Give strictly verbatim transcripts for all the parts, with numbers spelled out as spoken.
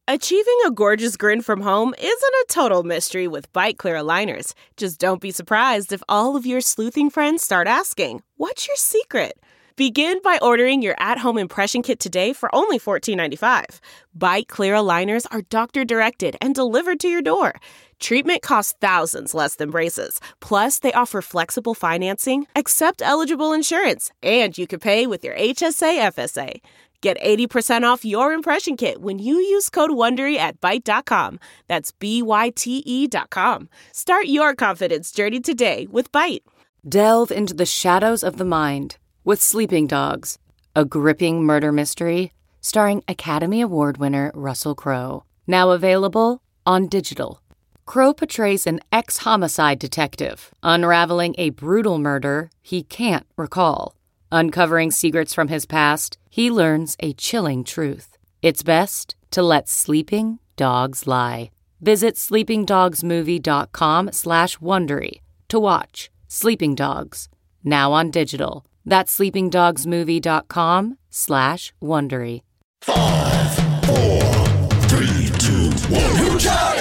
Achieving a gorgeous grin from home isn't a total mystery with Byte Clear aligners. Just don't be surprised if all of your sleuthing friends start asking, "What's your secret?" Begin by ordering your at-home impression kit today for only fourteen ninety-five. Byte Clear aligners are doctor-directed and delivered to your door. Treatment costs thousands less than braces. Plus, they offer flexible financing, accept eligible insurance, and you can pay with your H S A F S A. Get eighty percent off your impression kit when you use code WONDERY at byte dot com. That's B Y T E dot com. Start your confidence journey today with Byte. Delve into the shadows of the mind with Sleeping Dogs, a gripping murder mystery starring Academy Award winner Russell Crowe. Now available on digital. Crowe portrays an ex-homicide detective unraveling a brutal murder he can't recall. Uncovering secrets from his past, he learns a chilling truth. It's best to let sleeping dogs lie. Visit sleepingdogsmovie.com slash Wondery to watch Sleeping Dogs, now on digital. That's sleepingdogsmovie.com slash Wondery. Five, four, three, two, one. Who Charted?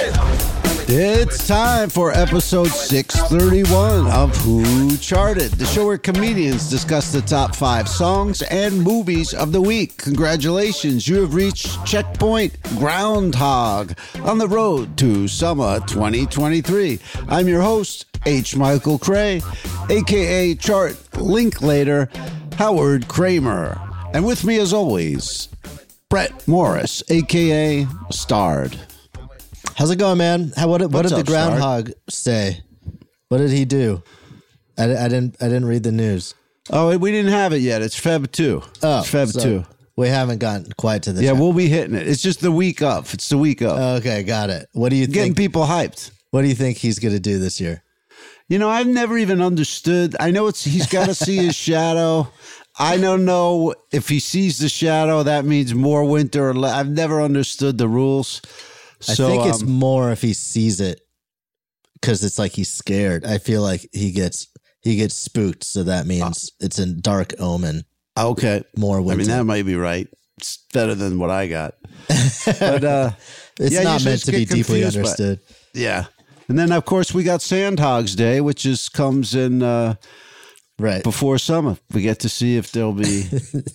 It's time for episode six thirty-one of Who Charted, the show where comedians discuss the top five songs and movies of the week. Congratulations, you have reached checkpoint Groundhog on the road to summer twenty twenty-three. I'm your host, H. Michael Cray, a k a. Chart Linklater, Howard Kramer. And with me as always, Brett Morris, a k a. Starred. How's it going, man? How what, what What's did the up, groundhog Stark? say? What did he do? I, I didn't I didn't read the news. Oh, we didn't have it yet. It's Feb two. Oh, it's Feb so two. We haven't gotten quite to the Yeah, show. we'll be hitting it. It's just the week of. It's the week of. Okay, got it. What do you Getting think? people hyped. What do you think he's going to do this year? You know, I've never even understood. I know it's he's got to see his shadow. I don't know if he sees the shadow, that means more winter. Or le- I've never understood the rules. I So, think it's um, more if he sees it because it's like he's scared. I feel like he gets he gets spooked, so that means it's a dark omen. okay. More I winter. mean, that might be right. It's better than what I got. But uh, it's yeah, you not meant just to be get deeply confused by- understood. yeah. And then, of course, we got Sandhogs Day, which is comes in uh, Right. before summer. We get to see if there'll be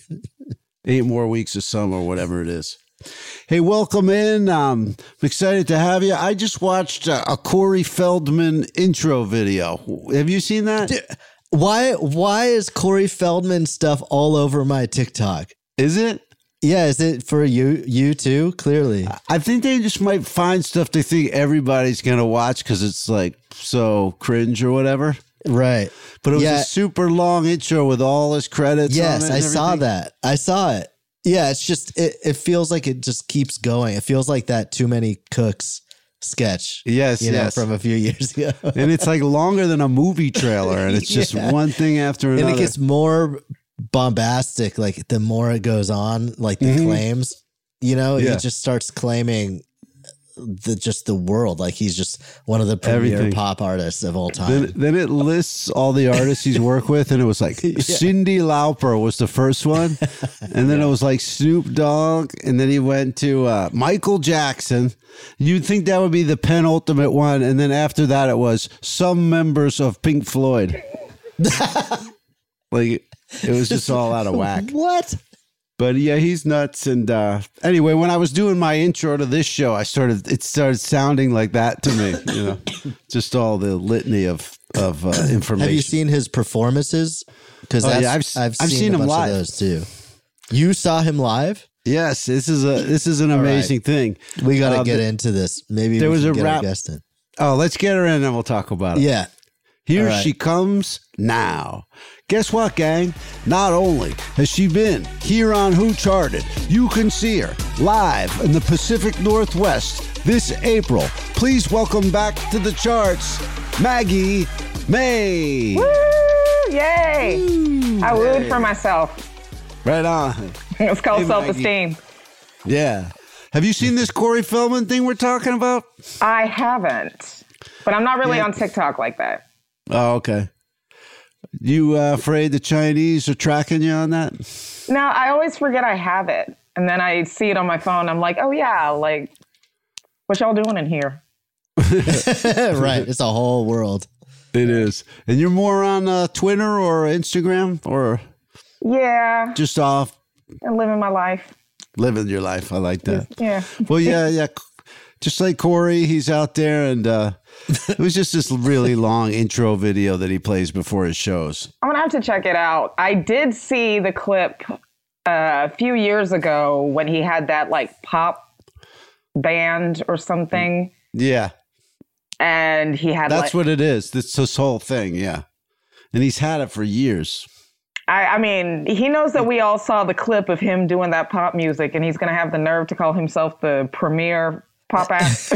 eight more weeks of summer, whatever it is. Hey, welcome in. Um, I'm excited to have you. I just watched uh, a Corey Feldman intro video. Have you seen that? Is Why why is Corey Feldman stuff all over my TikTok? it? Yeah, is it for you you too? Clearly. I think they just might find stuff they think everybody's going to watch because it's like so cringe or whatever. Right. But it was Yeah. a super long intro with all his credits on Yes, it and I saw everything. that. I saw it. Yeah, it's just it, it feels like it just keeps going. It feels like that Too Many Cooks sketch. Yes, you know, yes. from a few years ago. And it's like longer than a movie trailer, and it's just Yeah. one thing after And another. it gets more bombastic like the more it goes on, like the Mhm. claims. You know, Yeah. he just starts claiming the just the world like he's just one of the premier Everything. pop artists of all time. Then, then it lists all the artists he's worked with, and it was like Cyndi Lauper was the first one, and then it was like Snoop Dogg, and then he went to uh, Michael Jackson. You'd think that would be the penultimate one, and then after that, it was some members of Pink Floyd. Like it was just all out of whack. What? But yeah, he's nuts. And uh, anyway, when I was doing my intro to this show, I started it started sounding like that to me. You know, just all the litany of of uh, information. Have you seen his performances? Because Oh, I've, yeah, I've, I've- seen, I've seen a him bunch live. of those too. You saw him live? Yes, this is a this is an amazing thing. We got to Uh, get the- into this. Maybe there we was can a get rap- our guest in. Oh, let's get her in and we'll talk about it. Yeah. Here All right. she comes now. Guess what, gang? Not only has she been here on Who Charted, you can see her live in the Pacific Northwest this April. Please welcome back to the charts, Maggie May. Woo! Yay! I wooed Yay. for myself. Right on. It's called Hey, self-esteem. Yeah. Have you seen this Corey Feldman thing we're talking about? I haven't, but I'm not really Yeah. on TikTok like that. Oh, okay. You uh, afraid the Chinese are tracking you on that? No, I always forget I have it. And then I see it on my phone. I'm like, oh yeah, like, what y'all doing in here? Right. It's a whole world. It is. And you're more on uh, Twitter or Instagram or Yeah, just off and living my life. living your life. I like that. Yeah. Well, yeah, yeah. Just like Corey, he's out there, and uh, it was just this really long intro video that he plays before his shows. I'm gonna have to check it out. I did see the clip uh, a few years ago when he had that like pop band or something, Yeah, and he had that's like, what it is. This this whole thing, yeah. And he's had it for years. I, I mean, he knows that we all saw the clip of him doing that pop music, and he's gonna have the nerve to call himself the premier pop act.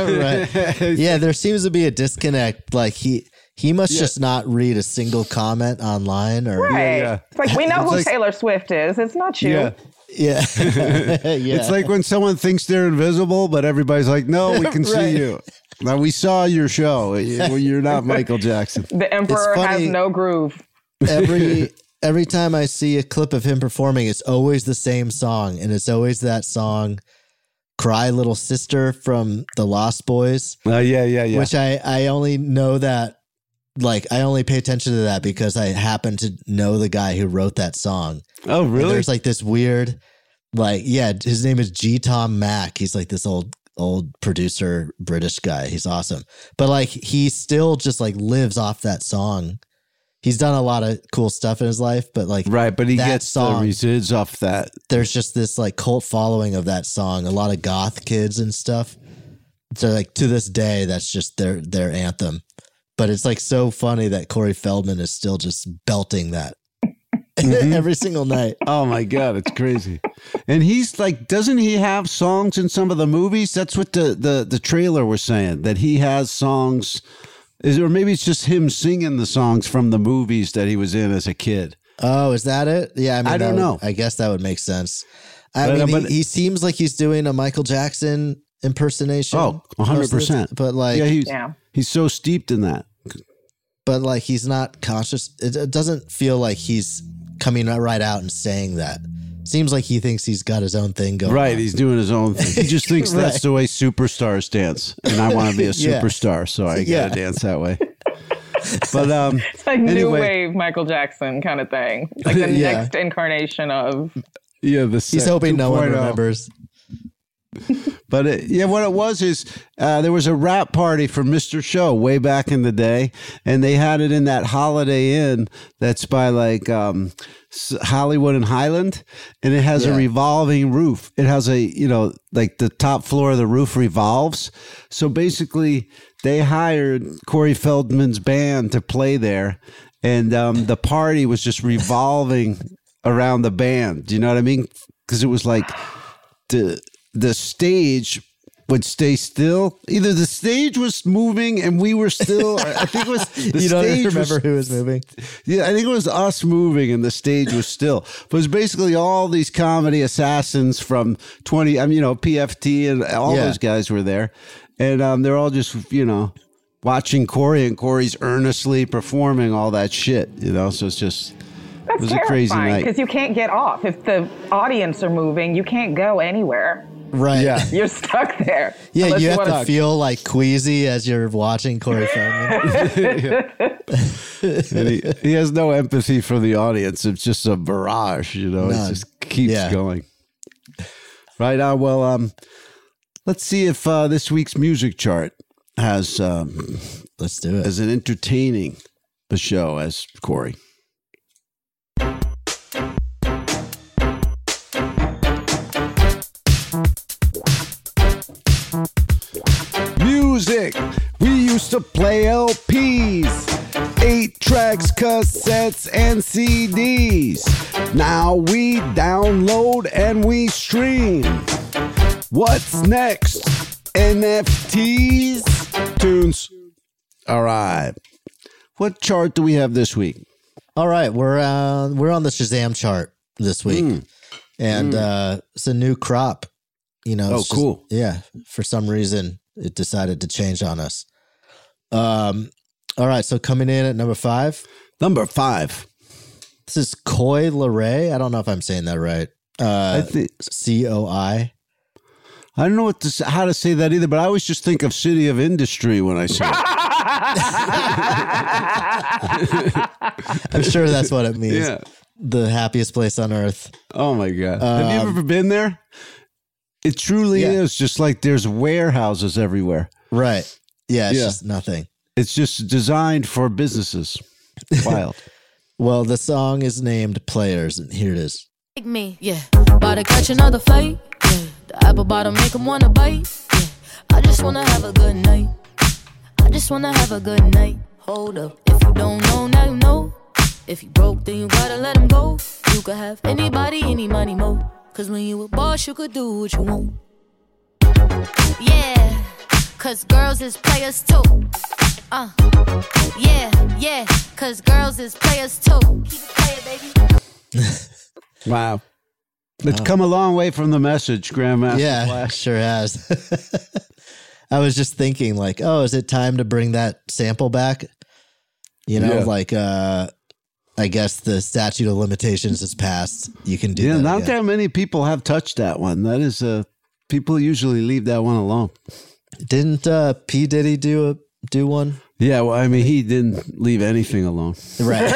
Right. Yeah, there seems to be a disconnect. Like he he must Yeah. just not read a single comment online or Right. yeah. It's like, we know It's who like- Taylor Swift is. It's not you. Yeah. yeah. yeah. It's like when someone thinks they're invisible, but everybody's like, no, we can Right. see you. Now, we saw your show. You- You're not Michael Jackson. The emperor has funny. no groove. every every time I see a clip of him performing, it's always the same song, and it's always that song "Cry Little Sister" from the Lost Boys. Uh, yeah, yeah, yeah. Which I, I only know that, like, I only pay attention to that because I happen to know the guy who wrote that song. oh, And really? there's like this weird, like, yeah, his name is G. Tom Mack. He's like this old, old producer, British guy. He's awesome. But like, he still just like lives off that song. He's done a lot of cool stuff in his life, but like, Right, but he that gets song- the resids off that. there's just this like cult following of that song. A lot of goth kids and stuff. So like to this day, that's just their their anthem. But it's like so funny that Corey Feldman is still just belting that every single night. Oh my God, it's crazy. And he's like, doesn't he have songs in some of the movies? That's what the the, the trailer was saying, that he has songs. Is, or maybe it's just him singing the songs from the movies that he was in as a kid. Oh, is that it? Yeah, I mean, I don't that would- know. I guess that would make sense. I But, mean, uh, he, but- he seems like he's doing a Michael Jackson impersonation. Oh, one hundred percent. most of the- But like, Yeah, he's, Yeah. he's so steeped in that. but like, he's not conscious. It, it doesn't feel like he's coming right out and saying that. Seems like he thinks he's got his own thing going. Right, on. he's doing his own thing. He just thinks that's Right. the way superstars dance. And I want to be a Yeah. superstar, so I Yeah. got to dance that way. But um, It's like new Anyway. wave Michael Jackson kind of thing. Like the Yeah. next incarnation of. yeah, the He's set hoping no one two point oh. remembers. But it, yeah, what it was is uh, there was a rap party for Mister Show way back in the day, and they had it in that Holiday Inn that's by like um, S- Hollywood and Highland, and it has a Yeah. revolving roof. It has a, you know, like the top floor of the roof revolves. So basically, they hired Corey Feldman's band to play there, and um, the party was just revolving around the band. Do you know what I mean? Because it was like the the stage would stay still. Either the stage was moving and we were still. I think it was the You don't stage remember was, who was moving? Yeah, I think it was us moving and the stage was still. But it was basically all these comedy assassins from twenty. I mean, you know, P F T and all Yeah. those guys were there, and um, they're all just, you know, watching Corey, and Corey's earnestly performing all that shit. You know, so it's just. That's It was a crazy terrifying night. because you can't get off. If the audience are moving, you can't go anywhere. Right. Yeah. You're stuck there. Yeah, Unless you have wanna- to feel like queasy as you're watching Corey Feldman. And he, he has no empathy for the audience. It's just a barrage, you know. None. It just keeps Yeah. going. Right on. Well, um, let's see if uh, this week's music chart has um, Let's do it. as an entertaining a show as Corey. Music. We used to play L Ps, eight tracks, cassettes, and C Ds. Now we download and we stream. What's next? N F Ts? Tunes. All right. What chart do we have this week? All right, we're uh, we're on the Shazam chart this week, Mm. and uh, it's a new crop. You know, Oh, it's just- cool. yeah, for some reason it decided to change on us. Um, all right, so coming in at number five, Number five. this is Coi Leray. I don't know if I'm saying that right. Uh, I think C O I. I don't know what to, how to say that either, but I always just think of City of Industry when I say it. I'm sure that's what it means. Yeah. The happiest place on earth. Oh my God. Have you ever been there? It truly yeah. is just like there's warehouses everywhere. Right. Yeah, it's Yeah. just nothing. It's just designed for businesses. Wild. Well, the song is named Players, and here it is. Like me, yeah. About to catch another flight, yeah. The apple bottom make him wanna bite, yeah. I just wanna have a good night. I just wanna have a good night. Hold up, if you don't know, now you know. If you broke, then you gotta let him go. You could have anybody, any money, mo. Cause when you a boss, you could do what you want. Yeah, cause girls is players too. Uh, yeah, yeah, cause girls is players too. Keep it playing, baby. Wow. It's come a long way from the message, Grandmaster Yeah, Flash. sure has. I was just thinking, like, oh, is it time to bring that sample back? You know, Yeah. like, uh, I guess the statute of limitations is passed. You can do Yeah, that. not again. that many people have touched that one. That is, uh, people usually leave that one alone. Didn't uh, P. Diddy do a do one? Yeah, well, I mean, he didn't leave anything alone. Right.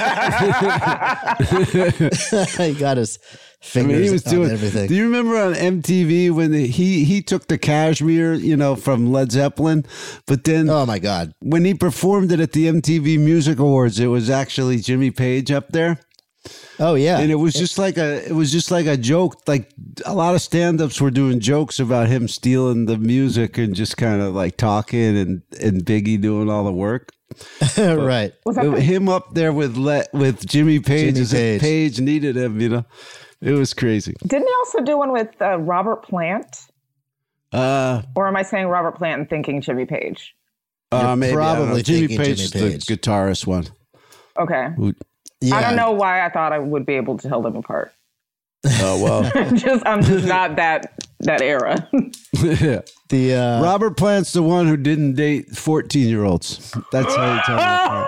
He got his I fingers mean, he was on doing everything. Do you remember on M T V when the, he he took the Cashmere, you know, from Led Zeppelin, but then Oh my God. when he performed it at the M T V Music Awards, it was actually Jimmy Page up there. Oh yeah. And it was just like a, it was just like a joke. Like a lot of stand-ups were doing jokes about him stealing the music and just kind of like talking, and and Biggie doing all the work. Right. It- him up there with Le, with Jimmy Page, Jimmy as if Page. Page needed him. You know, it was crazy. Didn't he also do one with uh, Robert Plant? Uh, Or am I saying Robert Plant and thinking Jimmy Page? uh You're maybe I don't know. probably Jimmy thinking Page is Jimmy Page. the guitarist one. Okay. Who- Yeah. I don't know why I thought I would be able to tell them apart. Oh well, just I'm just not that that era. yeah. The uh, Robert Plant's the one who didn't date fourteen-year-olds. That's how you tell them apart.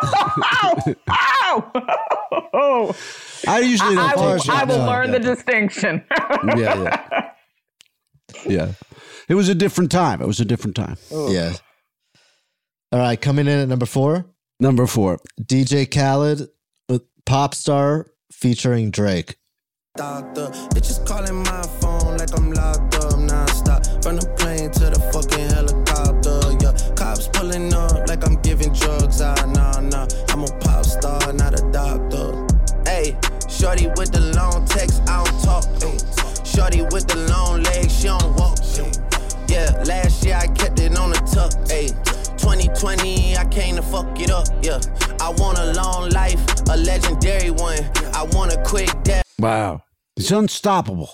Ow! Oh, I usually don't I think will, so. I will No, learn the no. distinction. Yeah, yeah. Yeah. It was a different time. It was a different time. yeah. All right, coming in at number four, Number four. D J Khaled with Pop Star featuring Drake. Doctor, bitches calling my phone like I'm locked up nonstop. From the plane to the fucking helicopter, yeah. Cops pulling up like I'm giving drugs. Ah, nah, nah. I'm a pop star, not a doctor. Hey, shorty with the long text, I don't talk. Ay. Shorty with the long legs, she don't walk. Ay. Yeah, last year I kept it on the tuck. Ay. twenty twenty, I came to fuck it up. Yeah, I want a long life, a legendary one. I want a quick death. Wow. It's unstoppable.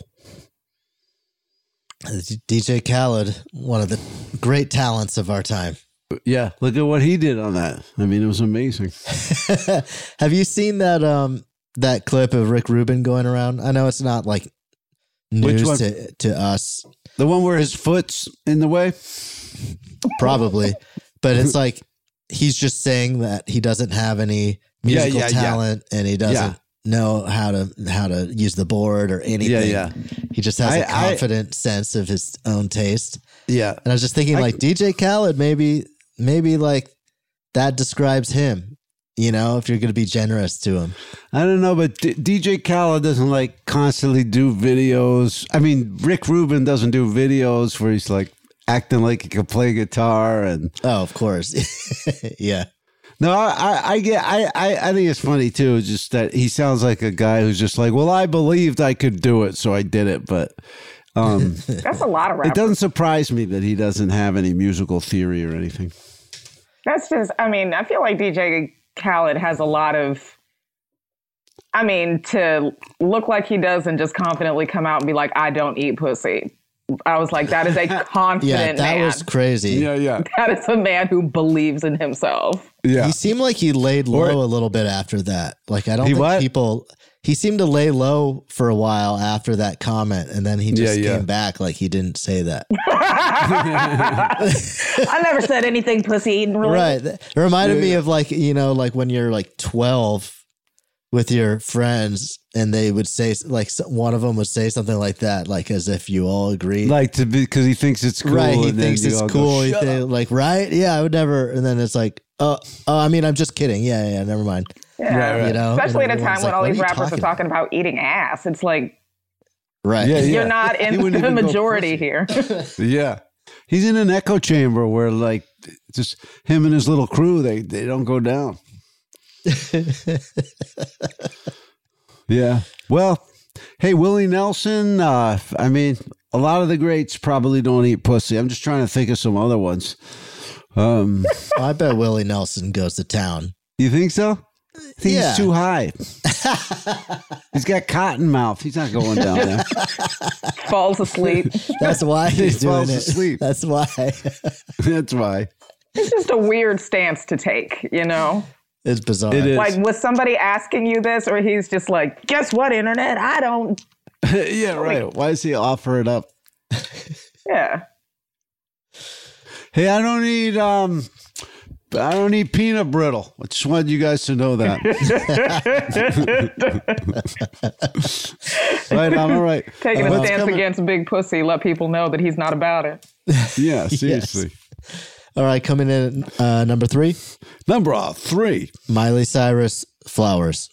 D J Khaled, one of the great talents of our time. Yeah. Look at what he did on that. I mean, it was amazing. Have you seen that um that clip of Rick Rubin going around? I know it's not like Which news one? to to us, The one where his foot's in the way? probably, but it's like he's just saying that he doesn't have any musical yeah, yeah. talent and he doesn't Yeah. know how to how to use the board or anything. Yeah, yeah. He just has a I- I- confident sense of his own taste. Yeah. And I was just thinking, I- like D J Khaled, maybe maybe like that describes him. You know, if you're going to be generous to him. I don't know, but D- DJ Khaled doesn't like constantly do videos. I mean, Rick Rubin doesn't do videos where he's like acting like he can play guitar and Oh, of course. Yeah. no, I, I, I get, I, I, I think it's funny too. Just that he sounds like a guy who's just like, well, I believed I could do it, so I did it. But um, That's a lot of it rappers. doesn't surprise me that he doesn't have any musical theory or anything. That's just, I mean, I feel like D J Khaled has a lot of, I mean, to look like he does and just confidently come out and be like, I don't eat pussy. I was like, that is a confident Yeah, that man. was crazy. yeah, That is a man who believes in himself. yeah. He seemed like he laid low Or- a little bit after that. Like, I don't He think what? people, he seemed to lay low for a while after that comment. And then he just Yeah, yeah. came back like he didn't say that. I never said anything pussy eating related. Right. It reminded me of like, you know, like when you're like twelve, with your friends, and they would say like one of them would say something like that, like as if you all agreed, like to be because he thinks it's cool. Right? He and then thinks you it's all cool. Go, He "Shut think, up." like, right? Yeah, I would never. And then it's like, oh, oh, I mean, I'm just kidding. Yeah, yeah, never mind. Yeah. Right, right. You know, Especially And at a time everyone's when like, all "What these are you rappers talking are talking about eating ass. It's like, Right? Yeah, you're not He in wouldn't the even go majority pussy. here. Yeah, he's in an echo chamber where like just him and his little crew. They they don't go down. Yeah. Well, hey, Willie Nelson. Uh, I mean, a lot of the greats probably don't eat pussy. I'm just trying to think of some other ones. Um, I bet Willie Nelson goes to town. you think so? I think Yeah. he's too high. He's got cotton mouth. He's not going down there. Falls asleep. That's why he's He doing falls it. asleep. That's why. That's why. It's just a weird stance to take, you know? It's bizarre. It is. Like, was somebody asking you this, or he's just like, guess what, internet? I don't. Yeah, right. Why does he offer it up? Yeah. Hey, I don't need um I don't need peanut brittle. I just wanted you guys to know that. Right, I'm all right. Taking a What's stance coming- against big pussy, let people know that he's not about it. Yeah, seriously. All right, coming in at uh, number three, Number uh, three. Miley Cyrus, Flowers.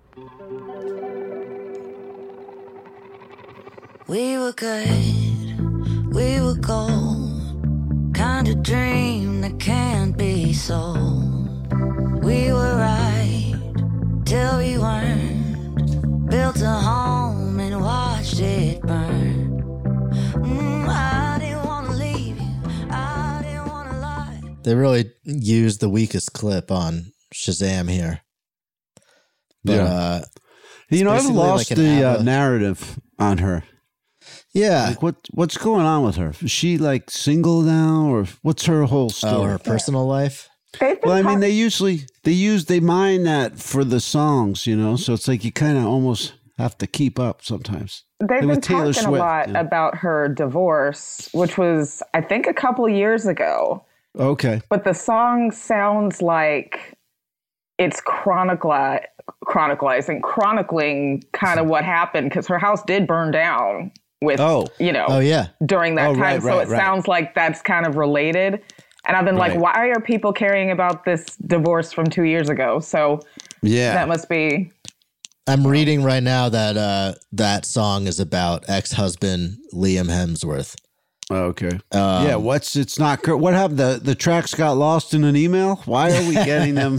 We were good, we were gold, kind of dream that can't be sold. We were right till we weren't, built a home and watched it burn. Mm, I didn't want to leave you, I didn't want to lie. They really used the weakest clip on Shazam here. But, Yeah. uh, You know, I've basically lost like an the uh, ABBA. narrative on her. yeah. Like, what what's going on with her? Is she like single now, or what's her whole story? Oh, her personal life. They've been Well, I mean, talk- they usually they use they mine that for the songs, you know. So it's like you kind of almost have to keep up sometimes. They've Like been with Taylor talking a Swift, lot yeah. about her divorce, which was, I think, a couple of years ago. Okay. But the song sounds like it's chronicli- chronicalizing, chronicling kind of what happened, because her house did burn down with, Oh. you know, Oh, yeah. during that Oh, time. right, so right, it right. sounds like that's kind of related. And I've been Right. like, why are people caring about this divorce from two years ago? So Yeah. that must be. I'm reading right now that uh, that song is about ex-husband Liam Hemsworth. Okay. Um, yeah. What's it's not cor- what happened? The the tracks got lost in an email. Why are we getting them?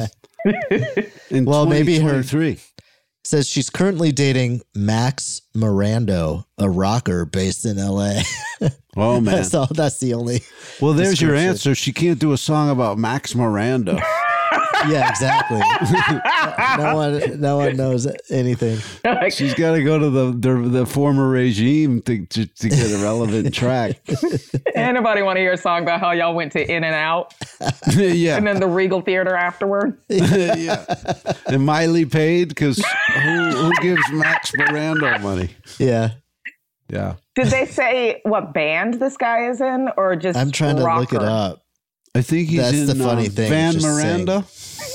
In Well, maybe her- three. Says she's currently dating Max Mirando, a rocker based in L A. Oh man. that's all. That's the only. Well, there's your description. answer. She can't do a song about Max Miranda. Yeah, exactly. no one, no one knows anything. She's got to go to the, the the former regime to, to to get a relevant track. Anybody want to hear a song about how y'all went to In and Out Yeah. and then the Regal Theater afterward? Yeah. And Miley paid because who, who gives Max Miranda money? Yeah, Yeah. Did they say what band this guy is in, or just I'm trying to look it rocker? up. I think he's That's in the funny uh, thing, Van just Miranda.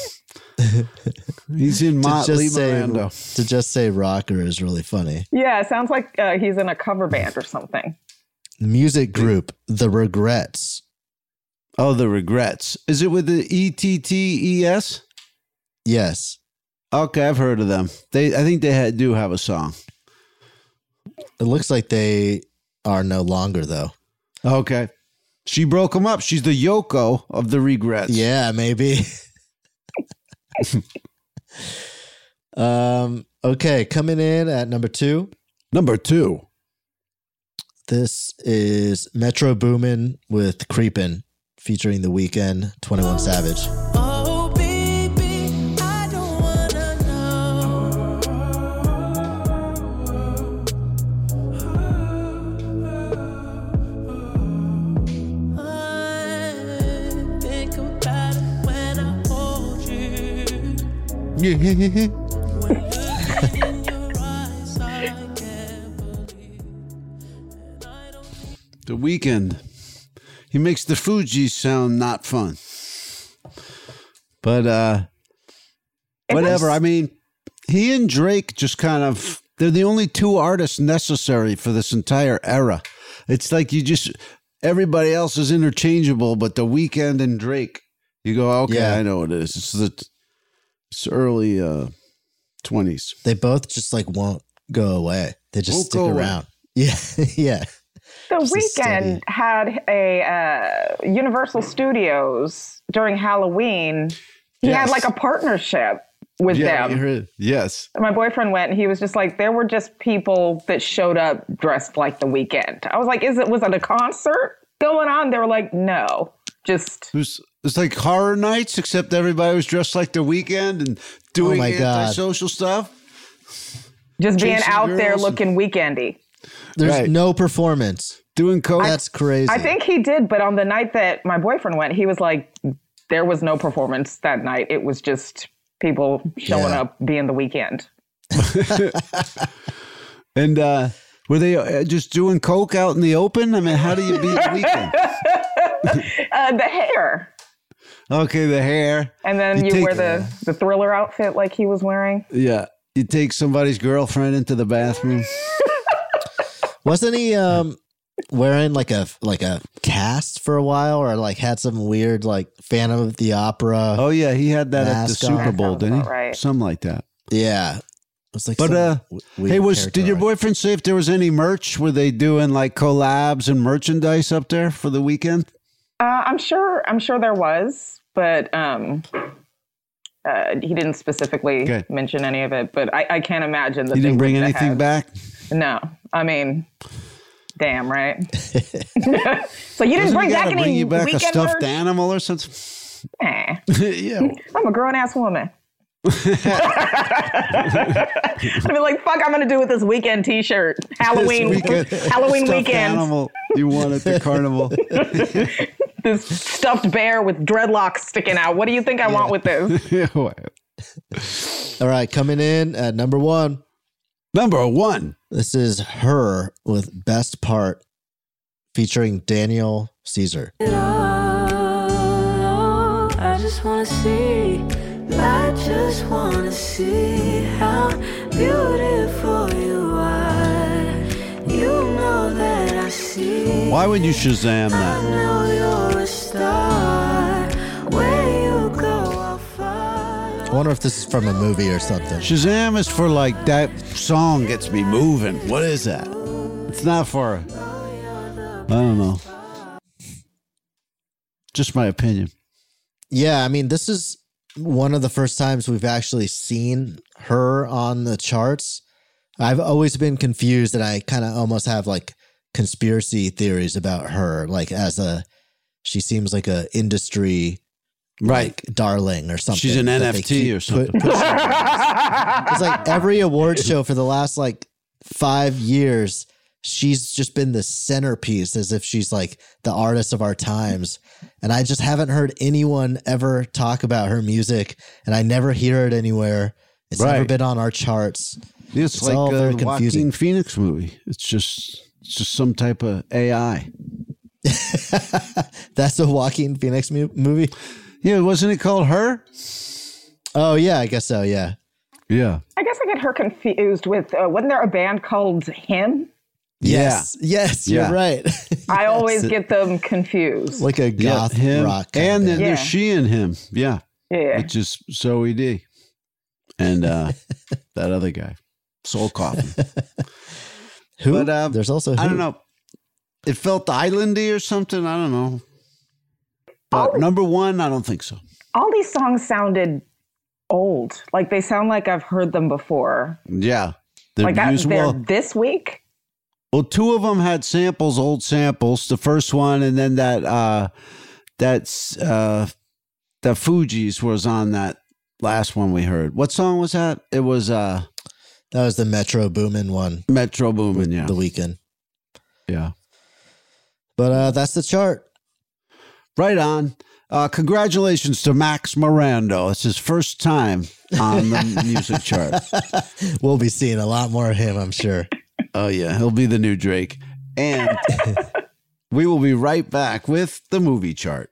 He's in To Motley just say Miranda. to just say rocker is really funny. Yeah, it sounds like uh, he's in a cover band or something. Music group The Regrets. Oh, The Regrets. Is it with the E T T E S? Yes. Okay, I've heard of them. They, I think they had, do have a song. It looks like they are no longer though. Okay. She broke them up. She's the Yoko of The Regrets. Yeah, maybe. um. Okay, coming in at number two. Number two. This is Metro Boomin with Creepin', featuring The Weeknd, twenty-one Savage. Oh, baby, I don't wanna know. I think about it when I hold you. Yeah. Looking in your eyes, I can't believe. And I don't The Weeknd. He makes the Fugees sound not fun. But uh whatever. I mean, he and Drake just kind of, they're the only two artists necessary for this entire era. It's like you just, everybody else is interchangeable, but The Weeknd and Drake, you go, okay, Yeah. I know what it is. It's the it's early uh, twenties. They both just like won't go away. They just Won't stick go away. around. Yeah, yeah. The Just a steady- Weeknd had a uh, Universal Studios during Halloween. He had Yes. like a partnership with Yeah, you them. heard, yes. My boyfriend went and he was just like, there were just people that showed up dressed like The Weeknd. I was like, is it, was it a concert going on? They were like, no, just. It was, it's like horror nights, except everybody was dressed like The Weeknd and doing my God. antisocial stuff. Just being Chasing out there girls and- looking weekendy. There's Right. no performance. Doing coke. That's crazy. I think he did, but on the night that my boyfriend went, he was like, there was no performance that night. It was just people showing Yeah. up being The Weeknd. And uh, were they uh, just doing coke out in the open? I mean, how do you beat The Weeknd? Uh, the hair. Okay, the hair. And then You you, wear take- the, the Thriller outfit like he was wearing. Yeah. You take somebody's girlfriend into the bathroom. Wasn't he um wearing like a like a cast for a while, or like had some weird like Phantom of the Opera? Oh, yeah. He had that at the Mask Super on. Bowl, That sounds didn't he? about right. Something like that. Yeah. It was like But, some uh, w- weird Hey, was character did your art. boyfriend say if there was any merch? Were they doing like collabs and merchandise up there for The Weeknd? Uh, I'm sure. I'm sure there was, but um, uh, he didn't specifically Okay. mention any of it. But I, I can't imagine that You they didn't bring wouldn't anything have- back? No, I mean, damn right. So you didn't Doesn't bring he back gotta any bring you back a weekend stuffed merch? animal or something? Nah, Yeah. I'm a grown ass woman. I'd be like, fuck, I'm gonna do with this weekend T-shirt, Halloween, This weekend, Halloween stuffed weekend. animal you won at the carnival. This stuffed bear with dreadlocks sticking out. What do you think I want with this? Yeah, well, All right, coming in at number one. Number one. This is Her with Best Part featuring Daniel Caesar. I just wanna see, I just wanna see how beautiful you are. You know that I see. Why would you Shazam I that? know you're a star. Where you go, I'll follow. I wonder if this is from a movie or something. Shazam is for like that song gets me moving. What is that? It's not for, I don't know. Just my opinion. Yeah, I mean, this is one of the first times we've actually seen her on the charts. I've always been confused, and I kind of almost have like conspiracy theories about her. Like, as a, she seems like a industry Right. like, darling or something. She's an that N they F T keep or something. put- pushing her. It's like every award show for the last like five years, she's just been the centerpiece, as if she's like the artist of our times. And I just haven't heard anyone ever talk about her music, and I never hear it anywhere. It's never Right. been on our charts. It's, It's like all uh, very the confusing. Joaquin Phoenix movie. It's just it's just some type of A I. That's a Joaquin Phoenix mu- movie. Yeah, wasn't it called Her? Oh yeah, I guess so. Yeah. Yeah. I guess I get her confused with, uh, wasn't there a band called Him? Yes. Yes, you're Yeah. right. I always Yes. get them confused. like a Yeah, goth him. rock. kind of And then band. there's Yeah. she and him. Yeah. Yeah. Which is Zoe D. And uh, that other guy. Soul Coffin. who? But, um, there's also who? I don't know. It felt islandy or something. I don't know. But number one, I don't think so. All these songs sounded old. Like they sound like I've heard them before. Yeah. They're Like that, used they're well. this week. Well, two of them had samples, old samples. The first one, and then that uh, that's uh, the Fugees was on that last one we heard. What song was that? It was uh, That was the Metro Boomin one. Metro Boomin. Yeah, The Weeknd. yeah. But uh, that's the chart. Right on. Uh, congratulations to Max Mirando. It's his first time on the music chart. We'll be seeing a lot more of him, I'm sure. Oh, yeah. He'll be the new Drake. And we will be right back with the movie chart.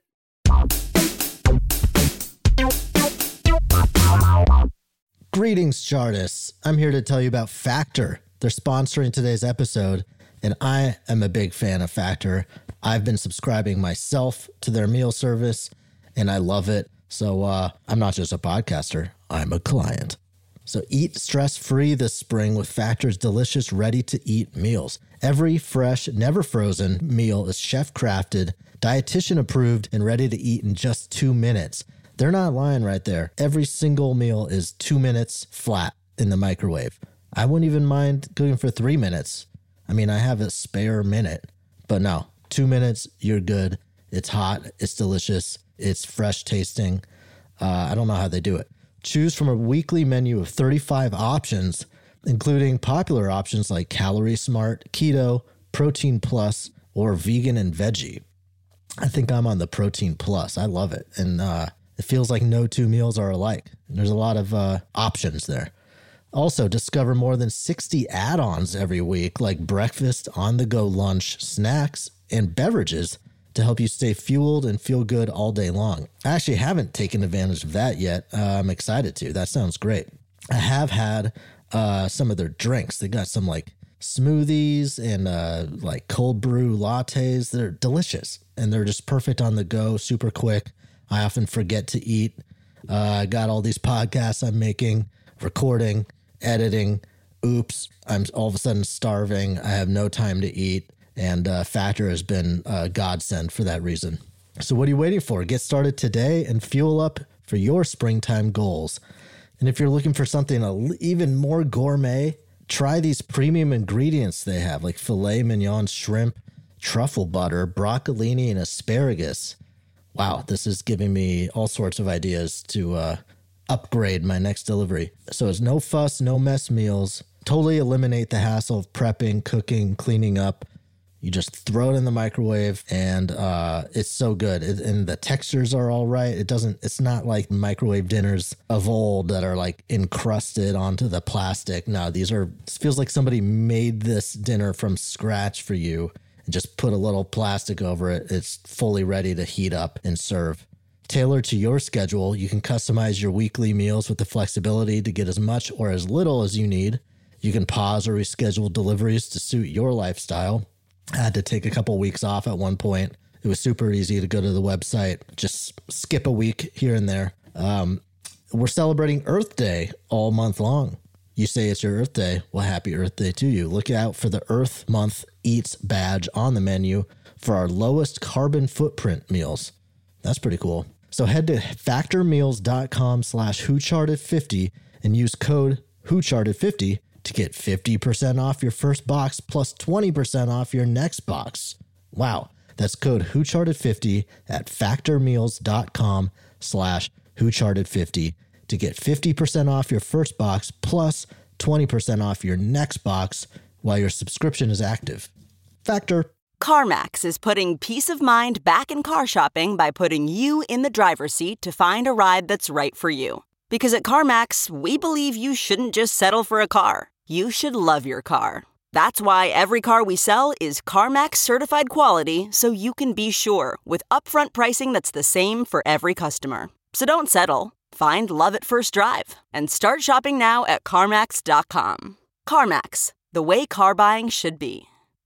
Greetings, Chartists. I'm here to tell you about Factor. They're sponsoring today's episode, and I am a big fan of Factor. I've been subscribing myself to their meal service, and I love it. So uh, I'm not just a podcaster, I'm a client. So eat stress-free this spring with Factor's delicious, ready-to-eat meals. Every fresh, never frozen meal is chef-crafted, dietitian-approved, and ready to eat in just two minutes. They're not lying right there. Every single meal is two minutes flat in the microwave. I wouldn't even mind cooking for three minutes. I mean, I have a spare minute, but no, two minutes, you're good. It's hot, it's delicious, it's fresh tasting. Uh, I don't know how they do it. Choose from a weekly menu of thirty-five options, including popular options like Calorie Smart, Keto, Protein Plus, or Vegan and Veggie. I think I'm on the Protein Plus. I love it. And uh, it feels like no two meals are alike. There's a lot of uh, options there. Also, discover more than sixty add-ons every week, like breakfast, on-the-go lunch, snacks, and beverages to help you stay fueled and feel good all day long. I actually haven't taken advantage of that yet. Uh, I'm excited to. That sounds great. I have had uh, some of their drinks. They got some like smoothies and uh, like cold brew lattes. They're delicious and they're just perfect on the go, super quick. I often forget to eat. Uh, I got all these podcasts I'm making, recording, editing. Oops, I'm all of a sudden starving. I have no time to eat. And uh, Factor has been a godsend for that reason. So what are you waiting for? Get started today and fuel up for your springtime goals. And if you're looking for something a, even more gourmet, try these premium ingredients they have, like filet mignon shrimp, truffle butter, broccolini, and asparagus. Wow, this is giving me all sorts of ideas to uh, upgrade my next delivery. So it's no fuss, no mess meals. Totally eliminate the hassle of prepping, cooking, cleaning up. You just throw it in the microwave and uh, it's so good. It, and the textures are all right. It doesn't, it's not like microwave dinners of old that are like encrusted onto the plastic. No, these are, it feels like somebody made this dinner from scratch for you and just put a little plastic over it. It's fully ready to heat up and serve. Tailored to your schedule, you can customize your weekly meals with the flexibility to get as much or as little as you need. You can pause or reschedule deliveries to suit your lifestyle. I had to take a couple weeks off at one point. It was super easy to go to the website, just skip a week here and there. Um, we're celebrating Earth Day all month long. You say it's your Earth Day. Well, happy Earth Day to you. Look out for the Earth Month Eats badge on the menu for our lowest carbon footprint meals. That's pretty cool. So head to factormeals.com slash whocharted50 and use code whocharted fifty to get fifty percent off your first box plus twenty percent off your next box. Wow. That's code whocharted fifty at factormeals.com slash whocharted50 to get fifty percent off your first box plus twenty percent off your next box while your subscription is active. Factor. CarMax is putting peace of mind back in car shopping by putting you in the driver's seat to find a ride that's right for you. Because at CarMax, we believe you shouldn't just settle for a car. You should love your car. That's why every car we sell is CarMax certified quality, so you can be sure with upfront pricing that's the same for every customer. So don't settle. Find love at first drive and start shopping now at CarMax dot com. CarMax, the way car buying should be.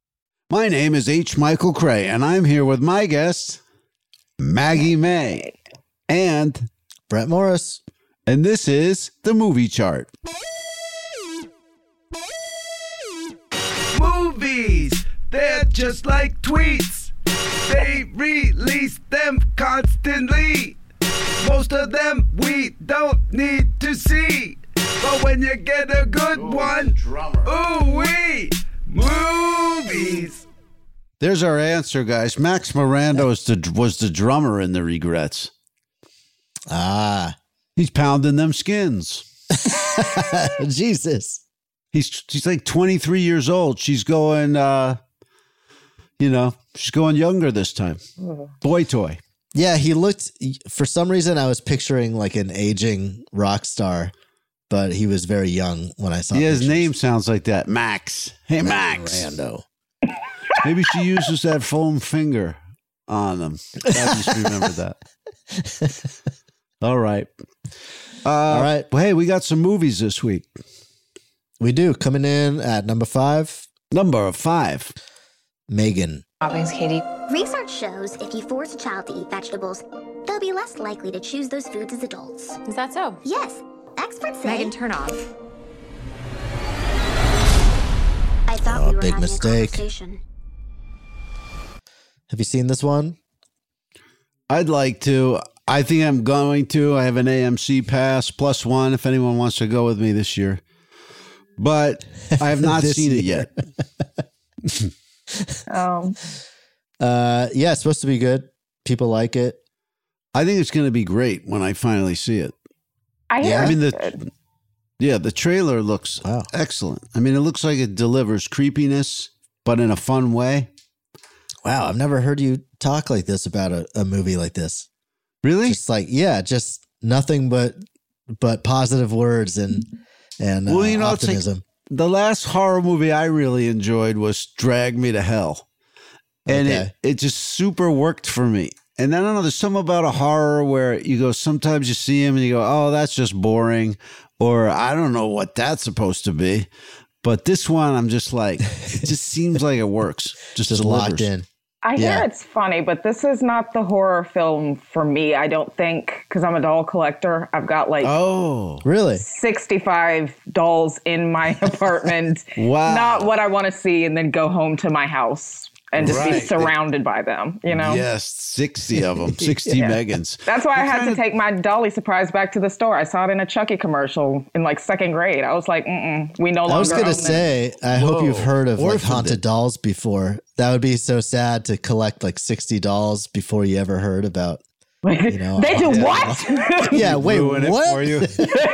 My name is H. Michael Cray, and I'm here with my guest, Maggie May, and Brett Morris. And this is the Movie Chart. Movies, they're just like tweets. They release them constantly. Most of them we don't need to see. But when you get a good ooh, one, ooh wee, movies. There's our answer, guys. Max Miranda was the, was the drummer in The Regrets. Ah. He's pounding them skins. Jesus. He's he's like twenty-three years old. She's going, uh, you know, she's going younger this time. Boy toy. Yeah, he looked, for some reason, I was picturing like an aging rock star, but he was very young when I saw him. Yeah, pictures. his name sounds like that. Max. Hey, Max. Rando. Maybe she uses that foam finger on him. I just remember that. All right. Uh, All right. Well, hey, we got some movies this week. We do. Coming in at number five. Number five. Megan. Thanks, Katie. Research shows if you force a child to eat vegetables, they'll be less likely to choose those foods as adults. Is that so? Yes. Experts say. Megan, turn off. I thought Oh, we were big having mistake. a conversation. Have you seen this one? I'd like to. I think I'm going to. I have an A M C pass plus one if anyone wants to go with me this year. But I have not This seen it year. yet. Um, Uh, yeah, it's supposed to be good. People like it. I think it's going to be great when I finally see it. I hear Yeah, I mean, it's the- good. Yeah, the trailer looks Wow. excellent. I mean, it looks like it delivers creepiness, but in a fun way. Wow, I've never heard you talk like this about a, a movie like this. Really? Just like, yeah, just nothing but but positive words and and uh, Well, you know, it's like- optimism. The last horror movie I really enjoyed was Drag Me to Hell. And Okay. it, it just super worked for me. And I don't know, there's something about a horror where you go, sometimes you see him and you go, oh, that's just boring. Or I don't know what that's supposed to be. But this one, I'm just like, it just seems like it works. Just, just delivers. locked in. I hear Yeah. it's funny, but this is not the horror film for me, I don't think, because I'm a doll collector. I've got like Oh, Really? sixty-five dolls in my apartment. Wow. Not what I want to see and then go home to my house and just be Right. surrounded by them, you know? yes, sixty of them, sixty Yeah. Megans. That's why I What had kind to of- take my Dolly surprise back to the store. I saw it in a Chucky commercial in like second grade. I was like, mm-mm, we no longer I was going own to them. say, I hope Whoa. you've heard of like Orphaned haunted it. dolls before. That would be so sad to collect like sixty dolls before you ever heard about. You know, they do yeah. what? Yeah, wait, Ruin it what? for you.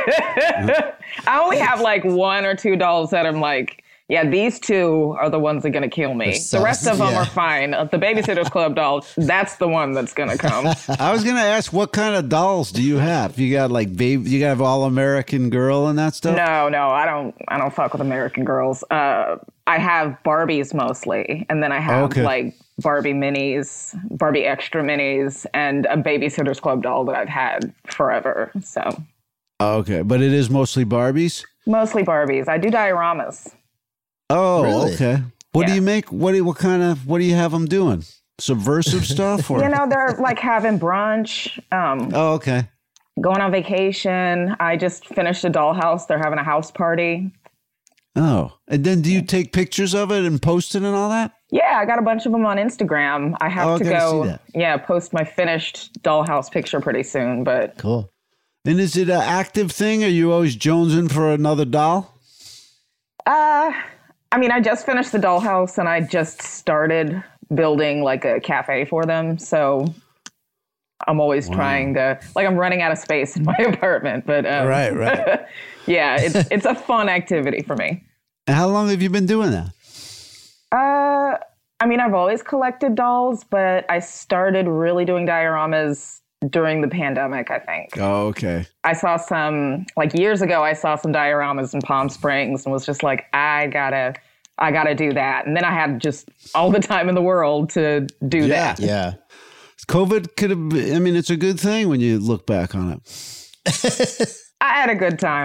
I only have like one or two dolls that I'm like, yeah, these two are the ones that are going to kill me. They're The rest of them yeah. are fine. Uh, The Babysitter's Club doll, that's the one that's going to come. I was gonna ask, what kind of dolls do you have? You got like baby, you got All American Girl and that stuff. No, no, I don't. I don't fuck with American Girls. Uh, I have Barbies mostly, and then I have Okay. like Barbie minis, Barbie extra minis, and a Babysitter's Club doll that I've had forever. So Okay, but it is mostly Barbies. mostly Barbies. I do dioramas. Oh, Really? okay. What do Yeah. you make? What do you, what kind of what do you have them doing? Subversive stuff, or You know, they're like having brunch. Um, oh, okay. going on vacation. I just finished a dollhouse. They're having a house party. Oh, and then do you take pictures of it and post it and all that? Yeah, I got a bunch of them on Instagram. I have Oh, I to gotta go, see that. yeah, post my finished dollhouse picture pretty soon. But Cool. And is it an active thing? Are you always jonesing for another doll? uh, I mean, I just finished the dollhouse and I just started building like a cafe for them. So I'm always trying to, like, I'm running out of space in my apartment. But um, Right, right. yeah, it's it's a fun activity for me. And how long have you been doing that? Uh, I mean, I've always collected dolls, but I started really doing dioramas during the pandemic, I think. Oh, okay. I saw some, like years ago, I saw some dioramas in Palm Springs and was just like, I gotta, I gotta do that. And then I had just all the time in the world to do Yeah. that. Yeah. COVID could have. been- I mean, it's a good thing when you look back on it. I had a good time.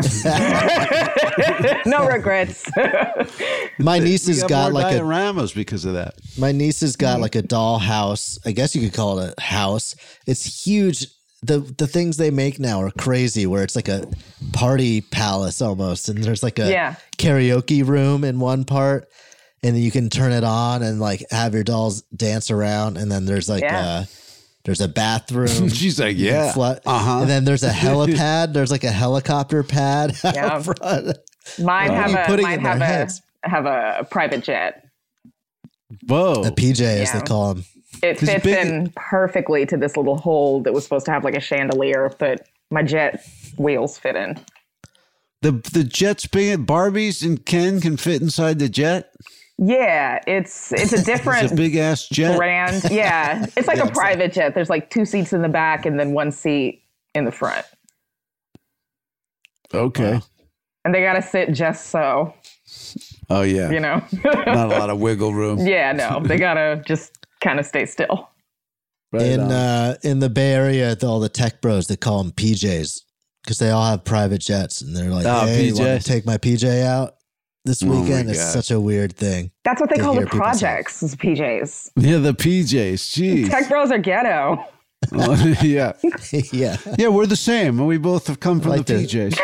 No regrets. My niece We has got, got more like a dioramas because of that. my niece has Mm-hmm. got like a doll house. I guess you could call it a house. It's huge. The the things they make now are crazy where it's like a party palace almost. And there's like a Yeah. karaoke room in one part. And then you can turn it on and like have your dolls dance around. And then there's like Yeah. a there's a bathroom. She's like, yeah. Flat- Uh-huh. And then there's a helipad. There's like a helicopter pad out Yeah. front. Mine What are you have a putting mine in their have a heads? have a private jet. Whoa. A P J, as Yeah. they call them. It 'Cause fits big- in perfectly to this little hole that was supposed to have like a chandelier, but my jet wheels fit in. The the jet's big. Barbies and Ken can fit inside the jet. Yeah, it's it's a different It's a big ass jet. brand. Yeah, it's like Yeah, a it's private jet. There's like two seats in the back and then one seat in the front, Okay. and they gotta sit just so, Oh yeah. you know. Not a lot of wiggle room. Yeah, no, they gotta just kind of stay still. Right in on. uh, in the Bay Area, the, all the tech bros, they call them P Js because they all have private jets, and they're like, Oh, "Hey, P J? want to take my P J out this Oh my weekend?" It's God. such a weird thing. That's what they to call the hear people say. projects, is P Js. Yeah, the P Js. Jeez. Tech bros are ghetto. Oh, yeah. yeah. Yeah, we're the same. We both have come from Like the to- P Js.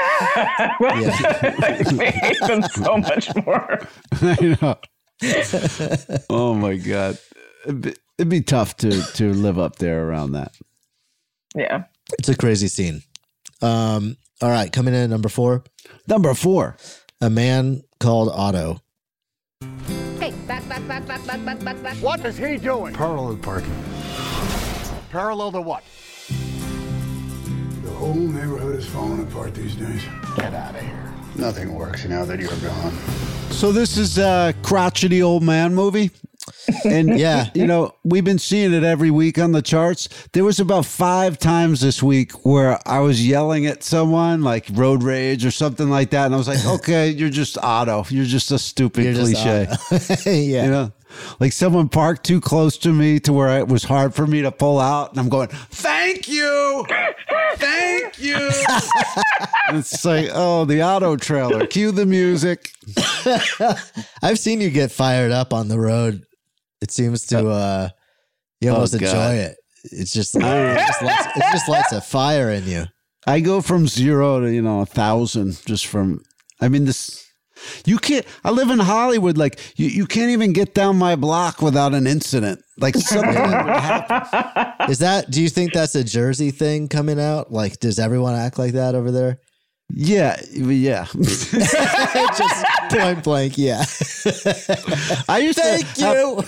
We hate them so much more. I know. Oh my God. It'd be, it'd be tough to to live up there around that. Yeah. It's a crazy scene. Um, all right, coming in at number four. Number four. A Man Called Otto. Hey, back, back, back, back, back, back, back, back. What is he doing? Parallel parking. Parallel to what? The whole neighborhood is falling apart these days. Get out of here. Nothing works now that you're gone. So this is a crotchety old man movie. And Yeah. you know, we've been seeing it every week on the charts. There was about five times this week where I was yelling at someone like road rage or something like that. And I was like, okay, you're just Otto. You're just a stupid You're just cliche. Otto. Yeah. You know, like someone parked too close to me to where it was hard for me to pull out. And I'm going, thank you. Thank you. And it's like, oh, the Otto trailer. Cue the music. I've seen you get fired up on the road. It seems to, uh, you almost Oh, God. enjoy it. It's just, it just, lights, it just lights a fire in you. I go from zero to, you know, a thousand just from, I mean, this, you can't, I live in Hollywood. Like, you, you can't even get down my block without an incident. Like, something would happen. Is that, do you think that's a Jersey thing coming out? Like, does everyone act like that over there? Yeah, yeah. Just point blank, yeah. I used Thank to